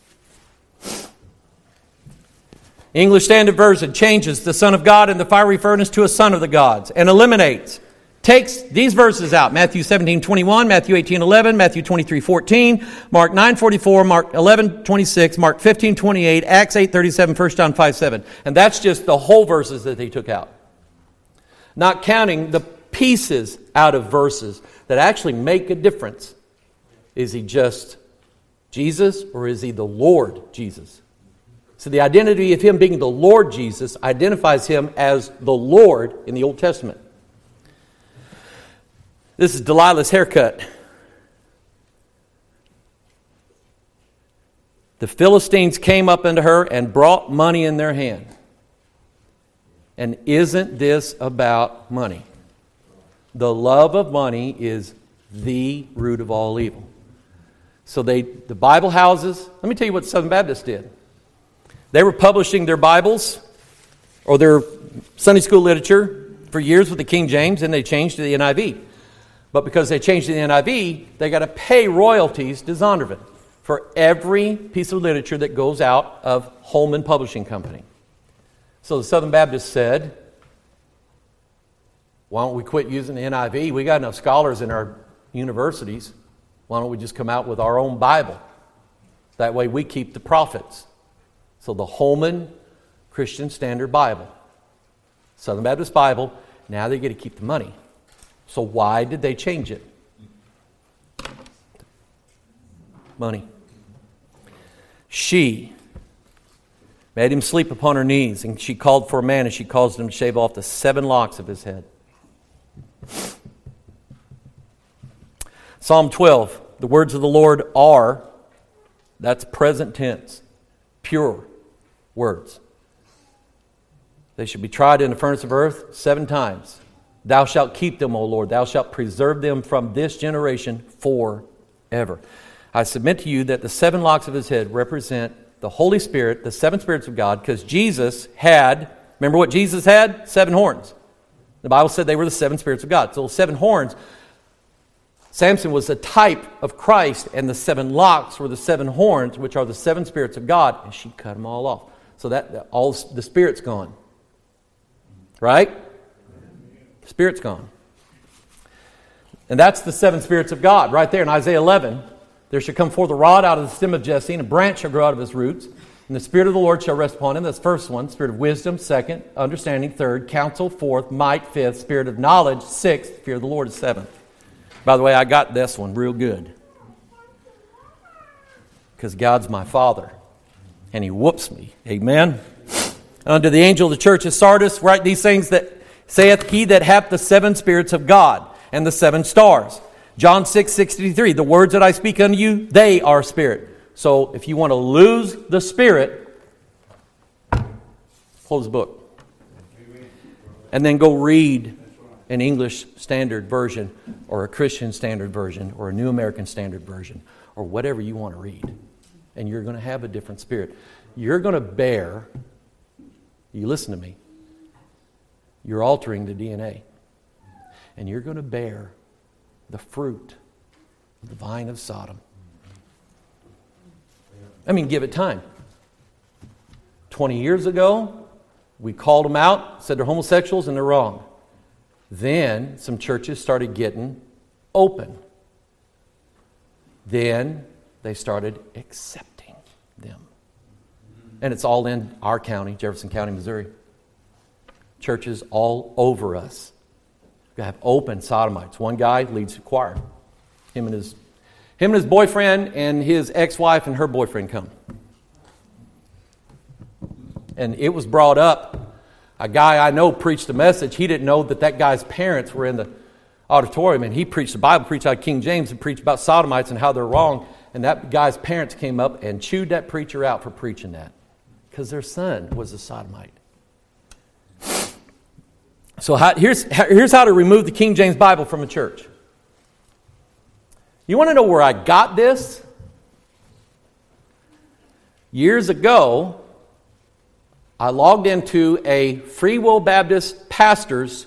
English Standard Version changes the Son of God in the fiery furnace to a son of the gods and eliminates, takes these verses out. Matthew seventeen twenty-one, Matthew eighteen eleven, Matthew twenty-three fourteen, Mark nine forty-four, Mark eleven twenty-six, Mark fifteen twenty-eight, Acts eight thirty-seven, First John five seven. And that's just the whole verses that they took out. Not counting the pieces out of verses that actually make a difference. Is He just Jesus or is He the Lord Jesus? So the identity of Him being the Lord Jesus identifies Him as the Lord in the Old Testament. This is Delilah's haircut. The Philistines came up unto her and brought money in their hand. And isn't this about money? The love of money is the root of all evil. So they, the Bible houses, let me tell you what Southern Baptists did. They were publishing their Bibles or their Sunday school literature for years with the King James, and they changed to the N I V. But because they changed to the N I V, they got to pay royalties to Zondervan for every piece of literature that goes out of Holman Publishing Company. So the Southern Baptists said, why don't we quit using the N I V? We got enough scholars in our universities. Why don't we just come out with our own Bible? That way we keep the prophets. So the Holman Christian Standard Bible, Southern Baptist Bible, now they get to keep the money. So why did they change it? Money. She made him sleep upon her knees, and she called for a man, and she caused him to shave off the seven locks of his head. Psalm twelve, the words of the Lord are, that's present tense, pure words. They should be tried in the furnace of earth seven times. Thou shalt keep them, O Lord. Thou shalt preserve them from this generation forever. I submit to you that the seven locks of his head represent the Holy Spirit, the seven spirits of God, because Jesus had, remember what Jesus had? Seven horns. The Bible said they were the seven spirits of God. So seven horns, Samson was a type of Christ, and the seven locks were the seven horns, which are the seven spirits of God, and she cut them all off. So that all the spirit's gone. Right? The spirit's gone. And that's the seven spirits of God right there in Isaiah eleven. There shall come forth a rod out of the stem of Jesse, and a branch shall grow out of his roots. And the Spirit of the Lord shall rest upon him. That's the first one. Spirit of wisdom, second. Understanding, third. Counsel, fourth. Might, fifth. Spirit of knowledge, sixth. Fear of the Lord is seventh. By the way, I got this one real good. Because God's my Father. And He whoops me. Amen. Unto the angel of the church of Sardis, write these things that saith he that hath the seven spirits of God and the seven stars. John six sixty-three, the words that I speak unto you, they are spirit. So if you want to lose the spirit, close the book. And then go read an English Standard Version or a Christian Standard Version or a New American Standard Version or whatever you want to read. And you're going to have a different spirit. You're going to bear, you listen to me, you're altering the D N A. And you're going to bear the fruit of the vine of Sodom. I mean, give it time. Twenty years ago, we called them out, said they're homosexuals and they're wrong. Then some churches started getting open. Then they started accepting them. And it's all in our county, Jefferson County, Missouri. Churches all over us. We have open sodomites. One guy leads the choir. Him and his, him and his boyfriend and his ex-wife and her boyfriend come. And it was brought up. A guy I know preached a message. He didn't know that that guy's parents were in the auditorium, and he preached the Bible, preached out of King James, and preached about sodomites and how they're wrong. And that guy's parents came up and chewed that preacher out for preaching that because their son was a sodomite. So how, here's, here's how to remove the King James Bible from a church. You want to know where I got this? Years ago, I logged into a Free Will Baptist pastors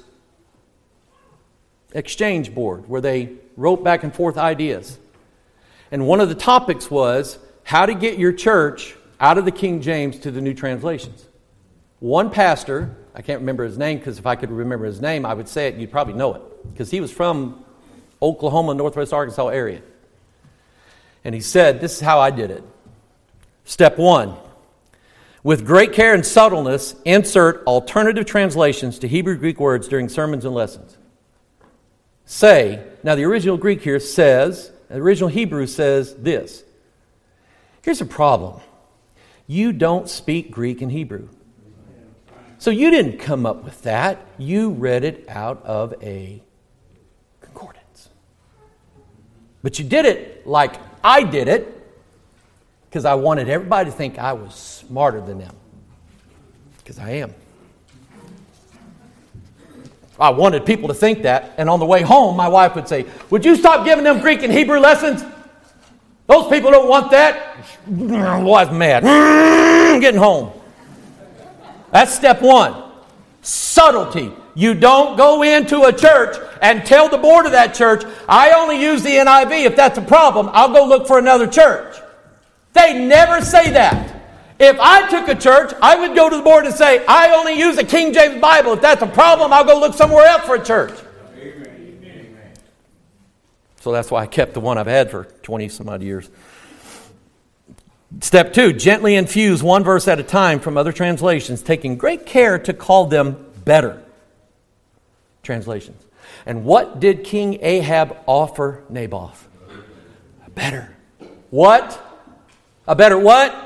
exchange board where they wrote back and forth ideas. And one of the topics was how to get your church out of the King James to the new translations. One pastor, I can't remember his name because if I could remember his name, I would say it, you'd probably know it. Because he was from Oklahoma, Northwest Arkansas area. And he said, this is how I did it. Step one, with great care and subtleness, insert alternative translations to Hebrew Greek words during sermons and lessons. Say, now the original Greek here says, the original Hebrew says this. Here's a problem. You don't speak Greek and Hebrew. So you didn't come up with that. You read it out of a concordance. But you did it like I did it because I wanted everybody to think I was smarter than them. Because I am. I wanted people to think that. And on the way home, my wife would say, would you stop giving them Greek and Hebrew lessons? Those people don't want that. I was mad. Getting home. That's step one. Subtlety. You don't go into a church and tell the board of that church, I only use the N I V. If that's a problem, I'll go look for another church. They never say that. If I took a church, I would go to the board and say, I only use the King James Bible. If that's a problem, I'll go look somewhere else for a church. Amen. So that's why I kept the one I've had for twenty some odd years. Step two, gently infuse one verse at a time from other translations, taking great care to call them better translations. And what did King Ahab offer Naboth? A better. What? A better what?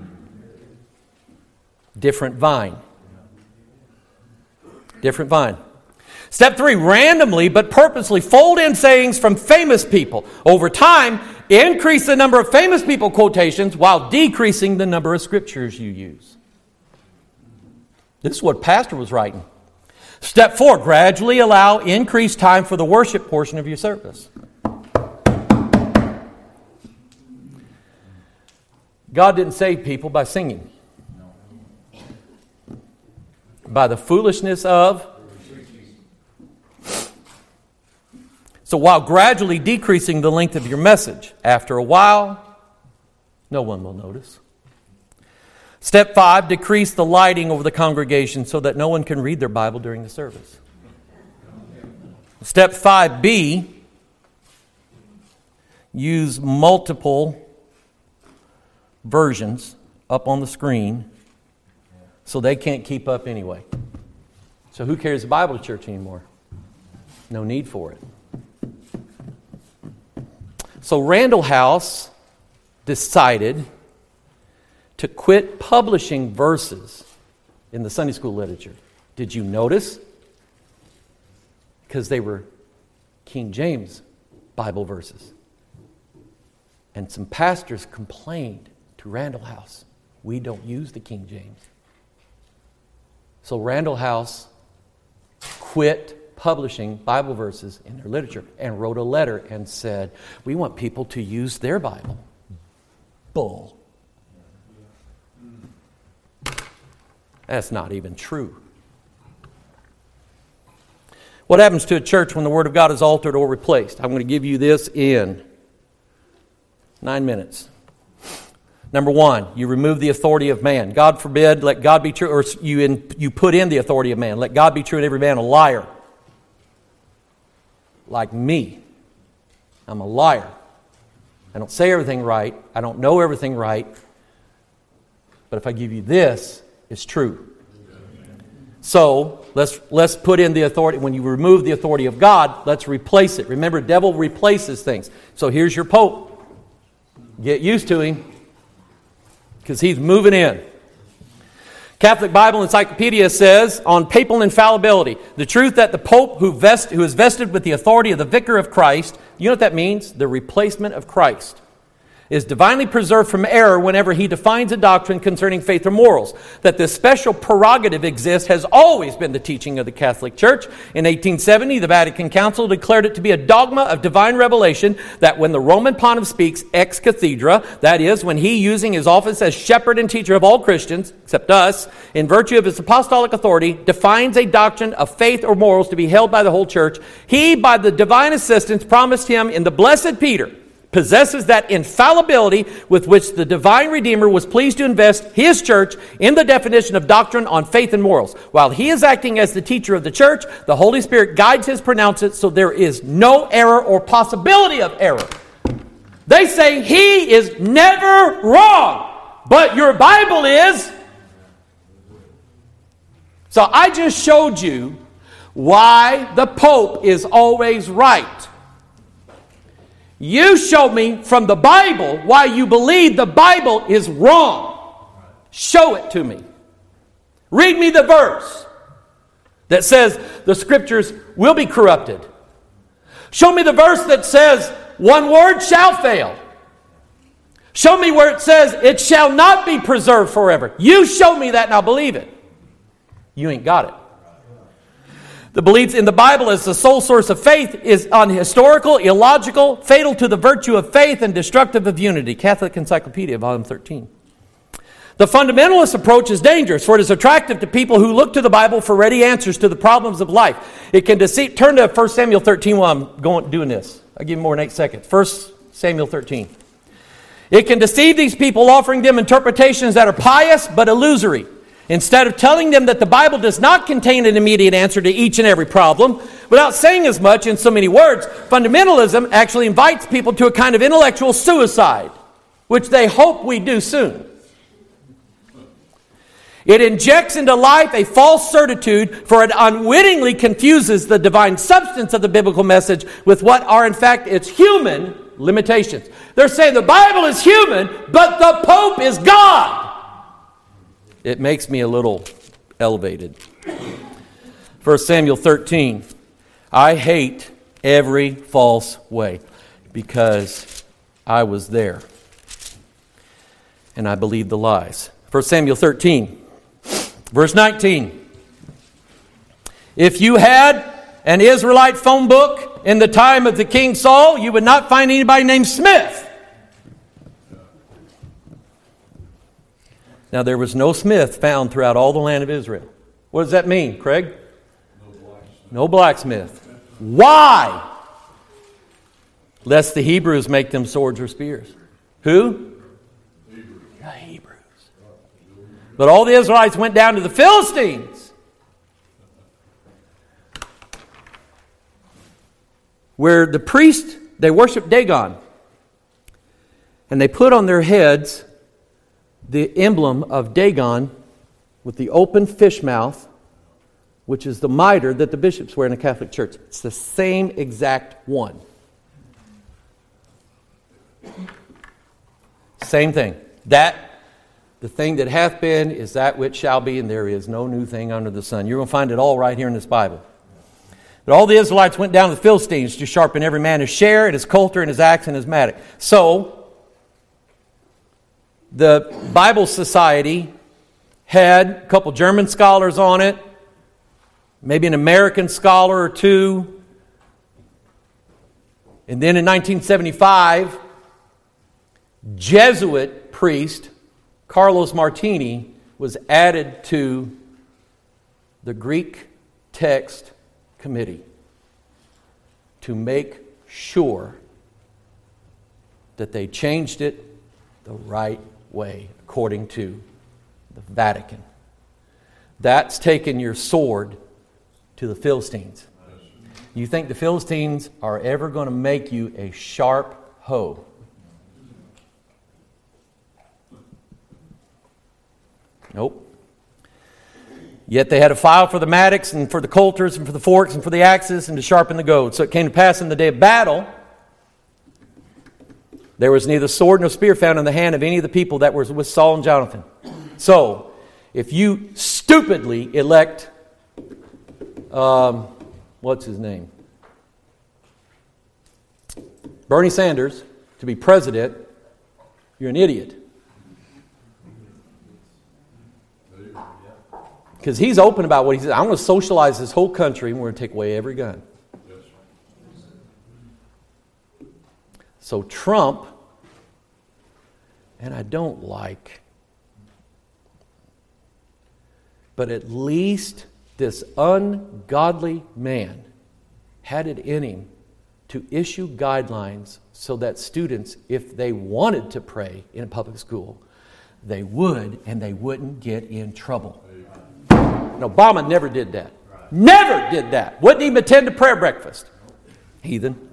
Different vine. Different vine. Step three, randomly but purposely fold in sayings from famous people. Over time, increase the number of famous people quotations while decreasing the number of scriptures you use. This is what Pastor was writing. Step four, gradually allow increased time for the worship portion of your service. God didn't save people by singing. By the foolishness of. So while gradually decreasing the length of your message, after a while, no one will notice. Step five, decrease the lighting over the congregation so that no one can read their Bible during the service. Step five B, use multiple versions up on the screen so they can't keep up anyway. So who carries the Bible to church anymore? No need for it. So Randall House decided to quit publishing verses in the Sunday school literature. Did you notice? Because they were King James Bible verses. And some pastors complained to Randall House, we don't use the King James. So Randall House quit publishing Bible verses in their literature and wrote a letter and said, we want people to use their Bible. Bull. That's not even true. What happens to a church when the Word of God is altered or replaced? I'm going to give you this in nine minutes. Number one, you remove the authority of man. God forbid, let God be true, or you in, you put in the authority of man. Let God be true and every man a liar. Like me. I'm a liar. I don't say everything right. I don't know everything right. But if I give you this, it's true. So let's let's put in the authority. When you remove the authority of God, let's replace it. Remember, devil replaces things. So here's your Pope. Get used to him, because he's moving in. Catholic Bible Encyclopedia says on papal infallibility, the truth that the Pope who, vest, who is vested with the authority of the Vicar of Christ, you know what that means? The replacement of Christ, is divinely preserved from error whenever he defines a doctrine concerning faith or morals. That this special prerogative exists has always been the teaching of the Catholic Church. In eighteen seventy, the Vatican Council declared it to be a dogma of divine revelation that when the Roman Pontiff speaks ex cathedra, that is, when he, using his office as shepherd and teacher of all Christians, except us, in virtue of his apostolic authority, defines a doctrine of faith or morals to be held by the whole Church, he, by the divine assistance promised him in the blessed Peter, possesses that infallibility with which the divine Redeemer was pleased to invest his church in the definition of doctrine on faith and morals. While he is acting as the teacher of the church, the Holy Spirit guides his pronouncements, so there is no error or possibility of error. They say he is never wrong, but your Bible is. So I just showed you why the Pope is always right. You show me from the Bible why you believe the Bible is wrong. Show it to me. Read me the verse that says the Scriptures will be corrupted. Show me the verse that says one word shall fail. Show me where it says it shall not be preserved forever. You show me that and I'll believe it. You ain't got it. The belief in the Bible as the sole source of faith is unhistorical, illogical, fatal to the virtue of faith, and destructive of unity. Catholic Encyclopedia, volume thirteen. The fundamentalist approach is dangerous, for it is attractive to people who look to the Bible for ready answers to the problems of life. It can deceive. Turn to First Samuel thirteen while I'm going doing this. I'll give you more than eight seconds. First Samuel thirteen. It can deceive these people, offering them interpretations that are pious but illusory. Instead of telling them that the Bible does not contain an immediate answer to each and every problem, without saying as much in so many words, fundamentalism actually invites people to a kind of intellectual suicide, which they hope we do soon. It injects into life a false certitude, for it unwittingly confuses the divine substance of the biblical message with what are in fact its human limitations. They're saying the Bible is human, but the Pope is God. It makes me a little elevated. First Samuel thirteen. I hate every false way because I was there. And I believe the lies. First Samuel thirteen. Verse nineteen. If you had an Israelite phone book in the time of the King Saul, you would not find anybody named Smith. Now, there was no Smith found throughout all the land of Israel. What does that mean, Craig? No blacksmith. No blacksmith. Why? Lest the Hebrews make them swords or spears. Who? Hebrews. The Hebrews. But all the Israelites went down to the Philistines, where the priest, they worshiped Dagon. And they put on their heads the emblem of Dagon with the open fish mouth, which is the mitre that the bishops wear in the Catholic Church. It's the same exact one. Same thing. That, the thing that hath been, is that which shall be, and there is no new thing under the sun. You're going to find it all right here in this Bible. But all the Israelites went down to the Philistines to sharpen every man his share, and his coulter, and his axe, and his mattock. So, the Bible Society had a couple German scholars on it, maybe an American scholar or two. And then in nineteen seventy-five, Jesuit priest Carlos Martini was added to the Greek text committee to make sure that they changed it the right way, according to the Vatican. That's taking your sword to the Philistines. You think the Philistines are ever going to make you a sharp hoe? Nope. Yet they had a file for the mattocks and for the coulters and for the forks and for the axes and to sharpen the goads. So it came to pass in the day of battle, there was neither sword nor spear found in the hand of any of the people that were with Saul and Jonathan. So, if you stupidly elect, um, what's his name? Bernie Sanders to be president, you're an idiot. Because he's open about what he says. I'm going to socialize this whole country and we're going to take away every gun. So Trump, and I don't like, but at least this ungodly man had it in him to issue guidelines so that students, if they wanted to pray in a public school, they would, and they wouldn't get in trouble. And Obama never did that. Never did that. Wouldn't even attend a prayer breakfast. Heathen.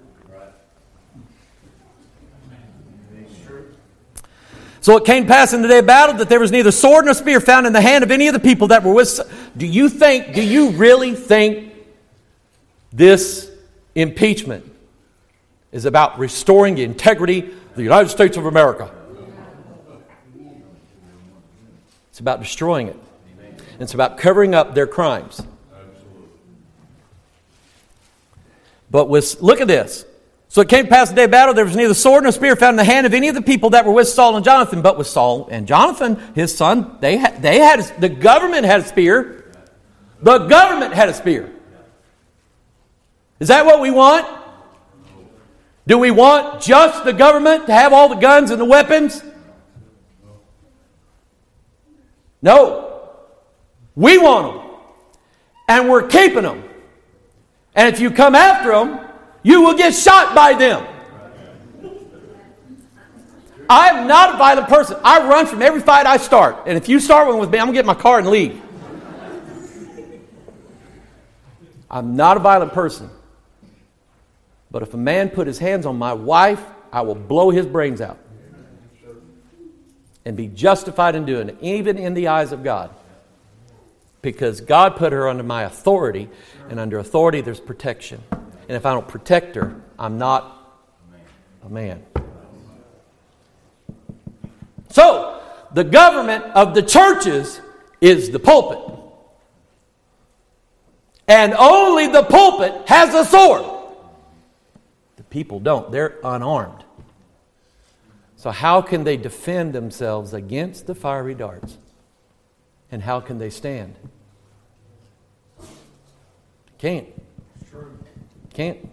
So it came to pass in the day of battle that there was neither sword nor spear found in the hand of any of the people that were with. Do you think, do you really think this impeachment is about restoring the integrity of the United States of America? It's about destroying it. And it's about covering up their crimes. But with, look at this. So it came to pass the day of battle, there was neither sword nor spear found in the hand of any of the people that were with Saul and Jonathan, but with Saul and Jonathan, his son, they had, they had the government had a spear. The government had a spear. Is that what we want? Do we want just the government to have all the guns and the weapons? No. We want them. And we're keeping them. And if you come after them, you will get shot by them. I'm not a violent person. I run from every fight I start. And if you start one with me, I'm going to get my car and leave. I'm not a violent person. But if a man put his hands on my wife, I will blow his brains out. And be justified in doing it, even in the eyes of God. Because God put her under my authority. And under authority, there's protection. And if I don't protect her, I'm not a man. So, the government of the churches is the pulpit. And only the pulpit has a sword. The people don't. They're unarmed. So how can they defend themselves against the fiery darts? And how can they stand? Can't. Can't.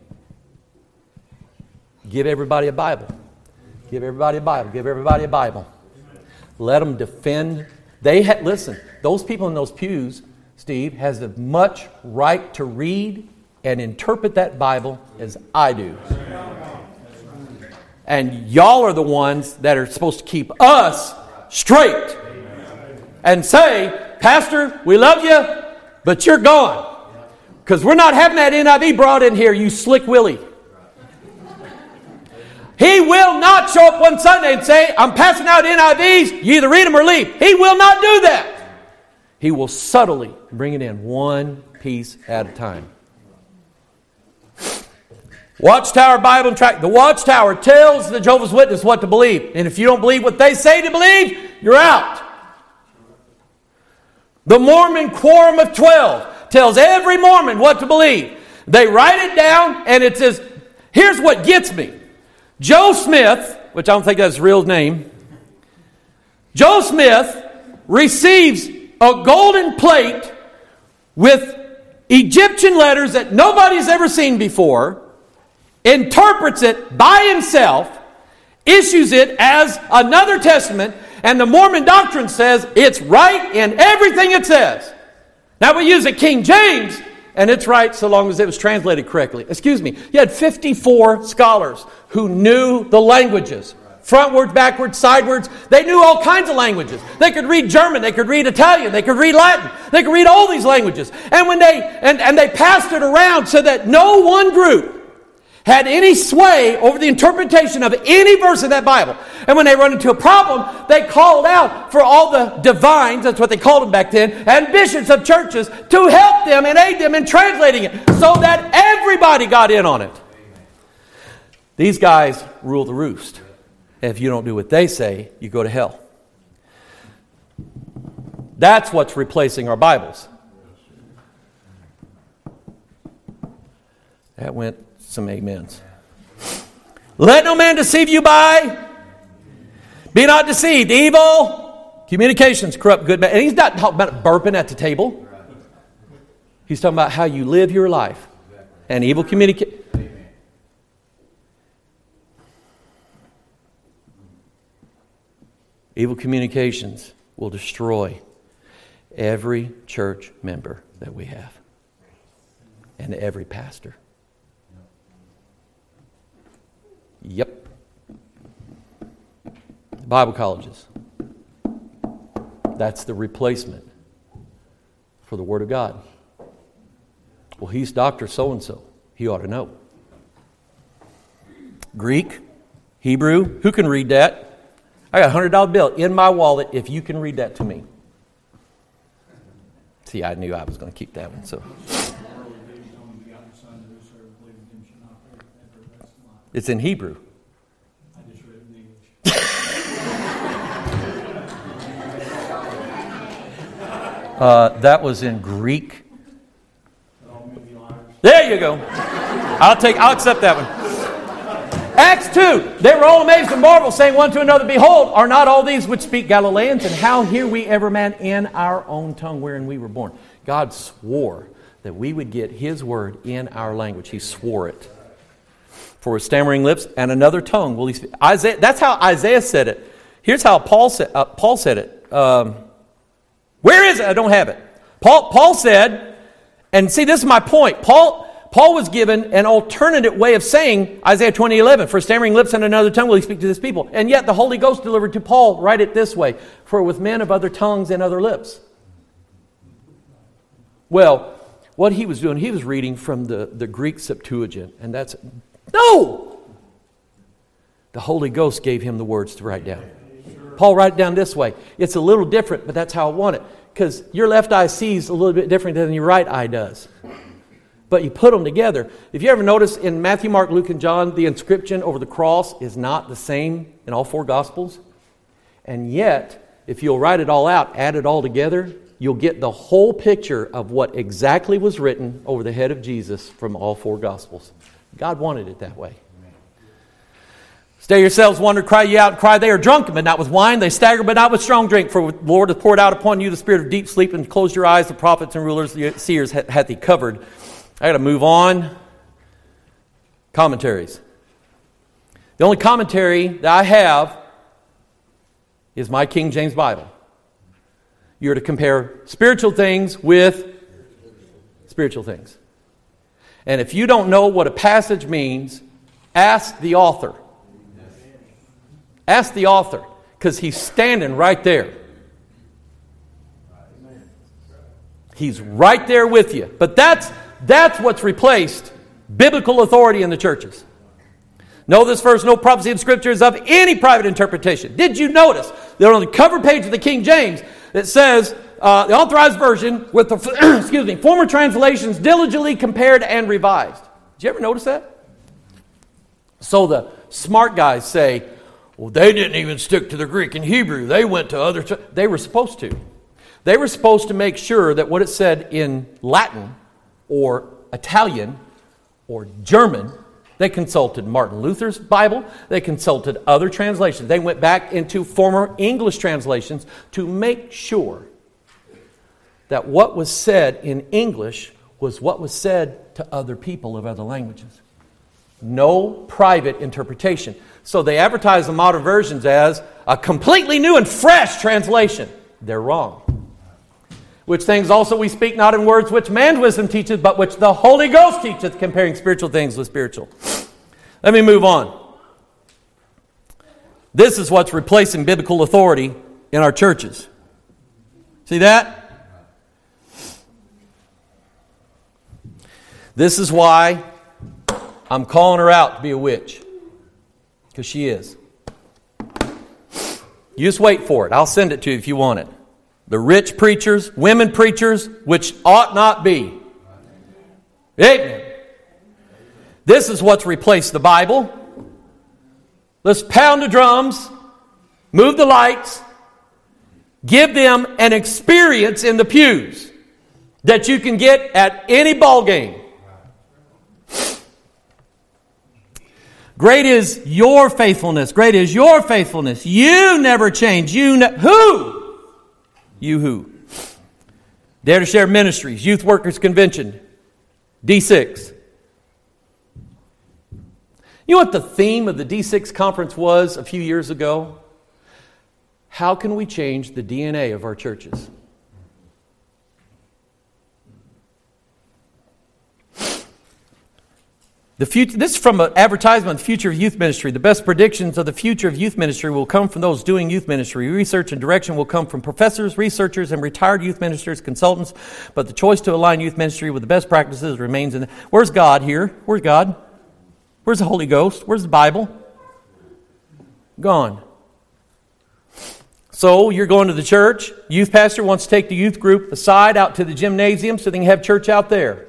Give everybody a Bible. Give everybody a Bible. Give everybody a Bible. Let them defend. They ha- listen, those people in those pews, Steve, has as much right to read and interpret that Bible as I do. And y'all are the ones that are supposed to keep us straight. And say, Pastor, we love you, but you're gone. Because we're not having that N I V brought in here, you slick Willie. He will not show up one Sunday and say, I'm passing out N I Vs, you either read them or leave. He will not do that. He will subtly bring it in one piece at a time. Watchtower Bible and Tract. The Watchtower tells the Jehovah's Witness what to believe. And if you don't believe what they say to believe, you're out. The Mormon Quorum of Twelve tells every Mormon what to believe. They write it down and it says, here's what gets me. Joe Smith, which I don't think that's his real name, Joe Smith receives a golden plate with Egyptian letters that nobody's ever seen before, interprets it by himself, issues it as another testament, and the Mormon doctrine says it's right in everything it says. Now we use a King James, and it's right so long as it was translated correctly. Excuse me. You had fifty-four scholars who knew the languages. Frontwards, backwards, sidewards. They knew all kinds of languages. They could read German. They could read Italian. They could read Latin. They could read all these languages. And when they and, and they passed it around so that no one group had any sway over the interpretation of any verse in that Bible. And when they run into a problem, they called out for all the divines, that's what they called them back then, and bishops of churches to help them and aid them in translating it so that everybody got in on it. These guys rule the roost. And if you don't do what they say, you go to hell. That's what's replacing our Bibles. That went some amens. Let no man deceive you by, be not deceived. Evil communications corrupt good man. And he's not talking about burping at the table. He's talking about how you live your life. And evil communication. Evil communications will destroy every church member that we have. And every pastor. Yep. Bible colleges. That's the replacement for the Word of God. Well, he's Doctor So-and-so. He ought to know. Greek, Hebrew, who can read that? I got a one hundred dollar bill in my wallet if you can read that to me. See, I knew I was going to keep that one. So, it's in Hebrew. I just read it in English. uh, that was in Greek. There you go. I'll take. I'll accept that one. Acts two. They were all amazed and marveled, saying one to another, Behold, are not all these which speak Galileans? And how hear we every man in our own tongue wherein we were born? God swore that we would get His word in our language. He swore it. For with stammering lips and another tongue will He speak. Isaiah, that's how Isaiah said it. Here's how Paul said, uh, Paul said it. Um, where is it? I don't have it. Paul, Paul said, and see, this is my point. Paul... Paul was given an alternative way of saying Isaiah twenty eleven, for stammering lips and another tongue will he speak to this people. And yet the Holy Ghost delivered to Paul, write it this way, for with men of other tongues and other lips. Well, what he was doing, he was reading from the, the Greek Septuagint. And that's, no! The Holy Ghost gave him the words to write down. Paul, write it down this way. It's a little different, but that's how I want it. Because your left eye sees a little bit different than your right eye does. But you put them together. If you ever notice in Matthew, Mark, Luke, and John, the inscription over the cross is not the same in all four Gospels. And yet, if you'll write it all out, add it all together, you'll get the whole picture of what exactly was written over the head of Jesus from all four Gospels. God wanted it that way. Stay yourselves, wonder, cry ye out, and cry, they are drunken, but not with wine. They stagger, but not with strong drink. For the Lord hath poured out upon you the spirit of deep sleep, and closed your eyes, the prophets and rulers, the seers hath He covered. I got to move on. Commentaries. The only commentary that I have is my King James Bible. You're to compare spiritual things with spiritual things. And if you don't know what a passage means, ask the author. Ask the author, because he's standing right there. He's right there with you. But that's That's what's replaced biblical authority in the churches. Know this first, no prophecy of Scripture is of any private interpretation. Did you notice that on the cover page of the King James, it says, uh, the authorized version with the excuse me, former translations diligently compared and revised. Did you ever notice that? So the smart guys say, well, they didn't even stick to the Greek and Hebrew. They went to other... Ch-. They were supposed to. They were supposed to make sure that what it said in Latin or Italian, or German. They consulted Martin Luther's Bible. They consulted other translations. They went back into former English translations to make sure that what was said in English was what was said to other people of other languages. No private interpretation. So they advertise the modern versions as a completely new and fresh translation. They're wrong. Which things also we speak not in words which man's wisdom teacheth, but which the Holy Ghost teacheth, comparing spiritual things with spiritual. Let me move on. This is what's replacing biblical authority in our churches. See that? This is why I'm calling her out to be a witch. Because she is. You just wait for it. I'll send it to you if you want it. The rich preachers, women preachers, which ought not be. Amen. This is what's replaced the Bible. Let's pound the drums, move the lights, Give them an experience in the pews that you can get at any ball game. Great is your faithfulness. Great is your faithfulness. You never change. You ne- who? You who? Dare to Share Ministries, Youth Workers Convention, D six. You know what the theme of the D six conference was a few years ago? How can we change the D N A of our churches? The future, this is from an advertisement on the future of youth ministry. The best predictions of the future of youth ministry will come from those doing youth ministry. Research and direction will come from professors, researchers, and retired youth ministers, consultants. But the choice to align youth ministry with the best practices remains in the... Where's God here? Where's God? Where's the Holy Ghost? Where's the Bible? Gone. So you're going to the church. Youth pastor wants to take the youth group aside out to the gymnasium so they can have church out there.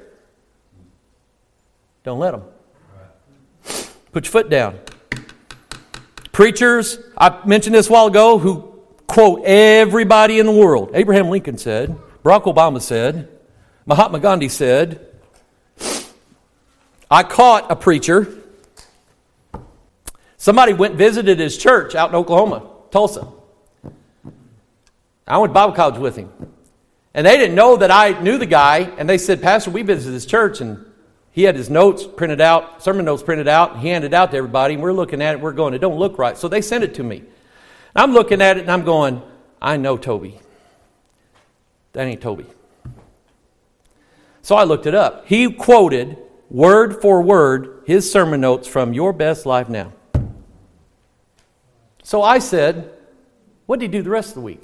Don't let them. Put your foot down. Preachers, I mentioned this a while ago, who quote everybody in the world. Abraham Lincoln said, Barack Obama said, Mahatma Gandhi said. I caught a preacher. Somebody went and visited his church out in Oklahoma, Tulsa. I went to Bible college with him. And they didn't know that I knew the guy. And they said, Pastor, we visited this church. And he had his notes printed out, sermon notes printed out. And he handed it out to everybody. And we're looking at it. We're going, it don't look right. So they sent it to me. I'm looking at it and I'm going, I know Toby. That ain't Toby. So I looked it up. He quoted word for word his sermon notes from Your Best Life Now. So I said, what did he do the rest of the week?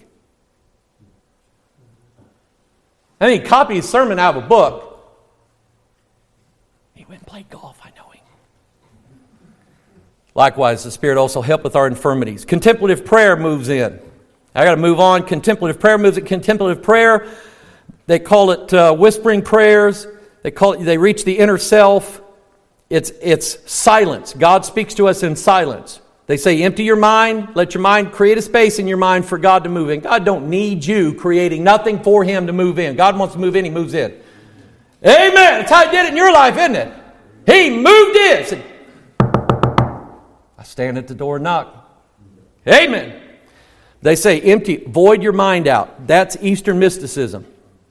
And he copied his sermon out of a book. He went and played golf, I know him. Likewise, the Spirit also helped with our infirmities. Contemplative prayer moves in. I got to move on. Contemplative prayer moves in. Contemplative prayer, they call it uh, whispering prayers. They call it, they reach the inner self. It's, it's silence. God speaks to us in silence. They say, empty your mind. Let your mind create a space in your mind for God to move in. God don't need you creating nothing for Him to move in. God wants to move in, He moves in. Amen. That's how He did it in your life, isn't it? He moved in. Said, I stand at the door and knock. Amen. They say, empty, void your mind out. That's Eastern mysticism.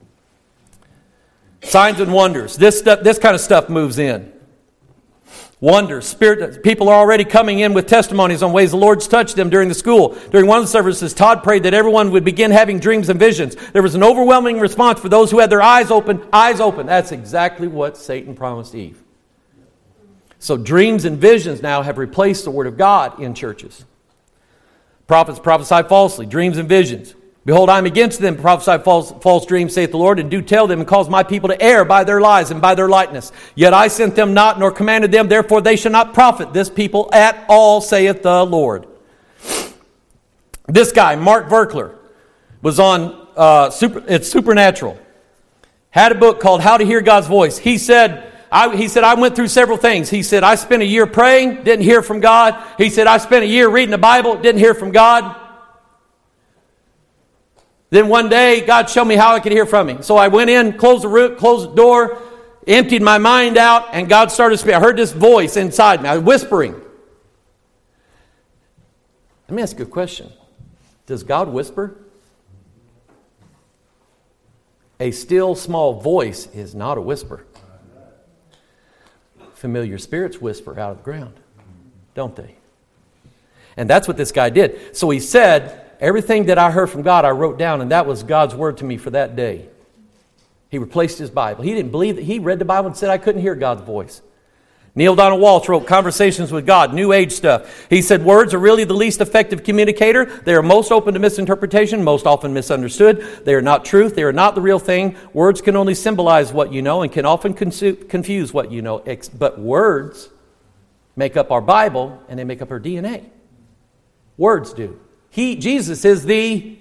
Signs and wonders. This stuff, this kind of stuff moves in. Wonders. Spirit, people are already coming in with testimonies on ways the Lord's touched them during the school. During one of the services, Todd prayed that everyone would begin having dreams and visions. There was an overwhelming response for those who had their eyes open. Eyes open. That's exactly what Satan promised Eve. So dreams and visions now have replaced the Word of God in churches. Prophets prophesy falsely. Dreams and visions. Behold, I am against them, prophesy false, false dreams, saith the Lord, and do tell them, and cause my people to err by their lies and by their likeness. Yet I sent them not, nor commanded them, therefore they shall not profit this people at all, saith the Lord. This guy, Mark Verkler, was on, uh, super, it's Supernatural. Had a book called How to Hear God's Voice. He said, I, he said, I went through several things. He said, I spent a year praying, didn't hear from God. He said, I spent a year reading the Bible, didn't hear from God. Then one day, God showed me how I could hear from Him. So I went in, closed the room, closed the door, emptied my mind out, and God started speaking. I heard this voice inside me, I was whispering. Let me ask you a question. Does God whisper? A still small voice is not a whisper. Familiar spirits whisper out of the ground, don't they? And that's what this guy did. So he said, everything that I heard from God, I wrote down, and that was God's word to me for that day. He replaced his Bible. He didn't believe that. He read the Bible and said, I couldn't hear God's voice. Neil Donald Walsh wrote Conversations with God, New Age stuff. He said, words are really the least effective communicator. They are most open to misinterpretation, most often misunderstood. They are not truth. They are not the real thing. Words can only symbolize what you know and can often consu- confuse what you know. But words make up our Bible, and they make up our D N A. Words do. He, Jesus is the...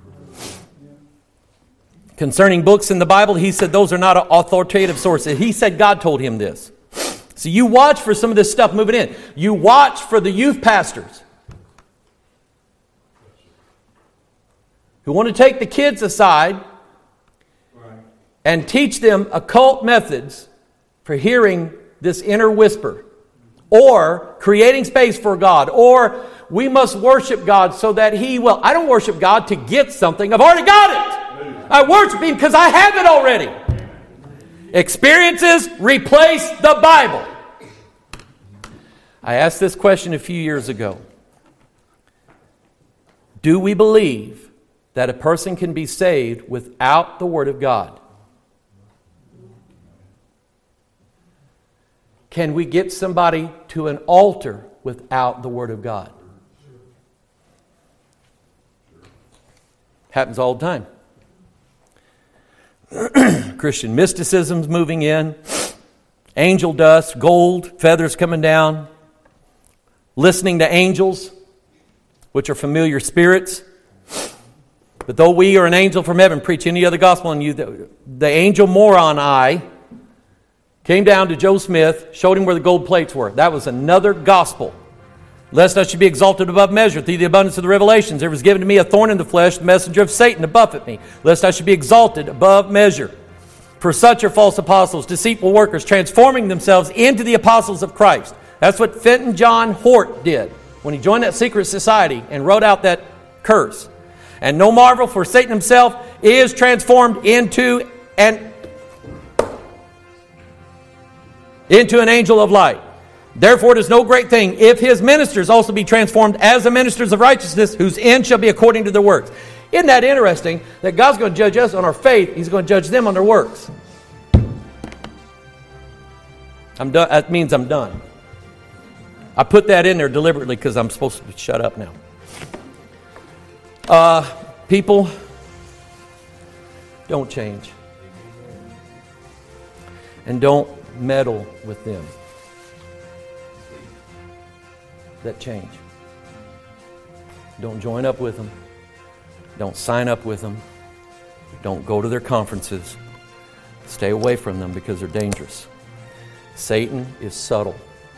Concerning books in the Bible, he said those are not authoritative sources. He said God told him this. So you watch for some of this stuff moving in. You watch for the youth pastors. who want to take the kids aside Right. and teach them occult methods for hearing this inner whisper, or creating space for God, or we must worship God so that He will. I don't worship God to get something. I've already got it. I worship Him because I have it already. Experiences replace the Bible. I asked this question a few years ago. Do we believe that a person can be saved without the Word of God? Can we get somebody to an altar without the Word of God? Happens all the time. Christian mysticism's moving in. Angel dust, gold, feathers coming down. Listening to angels, which are familiar spirits. But though we or an angel from heaven preach any other gospel, and you, the, the angel moron eye came down to Joe Smith, showed him where the gold plates were. That was another gospel. Lest I should be exalted above measure through the abundance of the revelations. There was given to me a thorn in the flesh, the messenger of Satan to buffet me, lest I should be exalted above measure. For such are false apostles, deceitful workers, transforming themselves into the apostles of Christ. That's what Fenton John Hort did when he joined that secret society and wrote out that curse. And no marvel, for Satan himself is transformed into an, into an angel of light. Therefore it is no great thing if his ministers also be transformed as the ministers of righteousness, whose end shall be according to their works. Isn't that interesting that God's going to judge us on our faith? He's going to judge them on their works. I'm done. That means I'm done. I put that in there deliberately because I'm supposed to shut up now. Uh, people, don't change. And don't meddle with them that change. Don't join up with them. Don't sign up with them. Don't go to their conferences. Stay away from them because they're dangerous. Satan is subtle.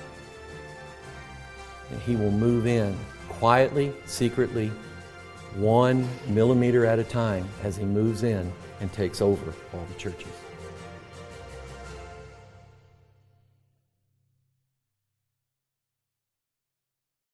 And he will move in quietly, secretly, one millimeter at a time as he moves in and takes over all the churches.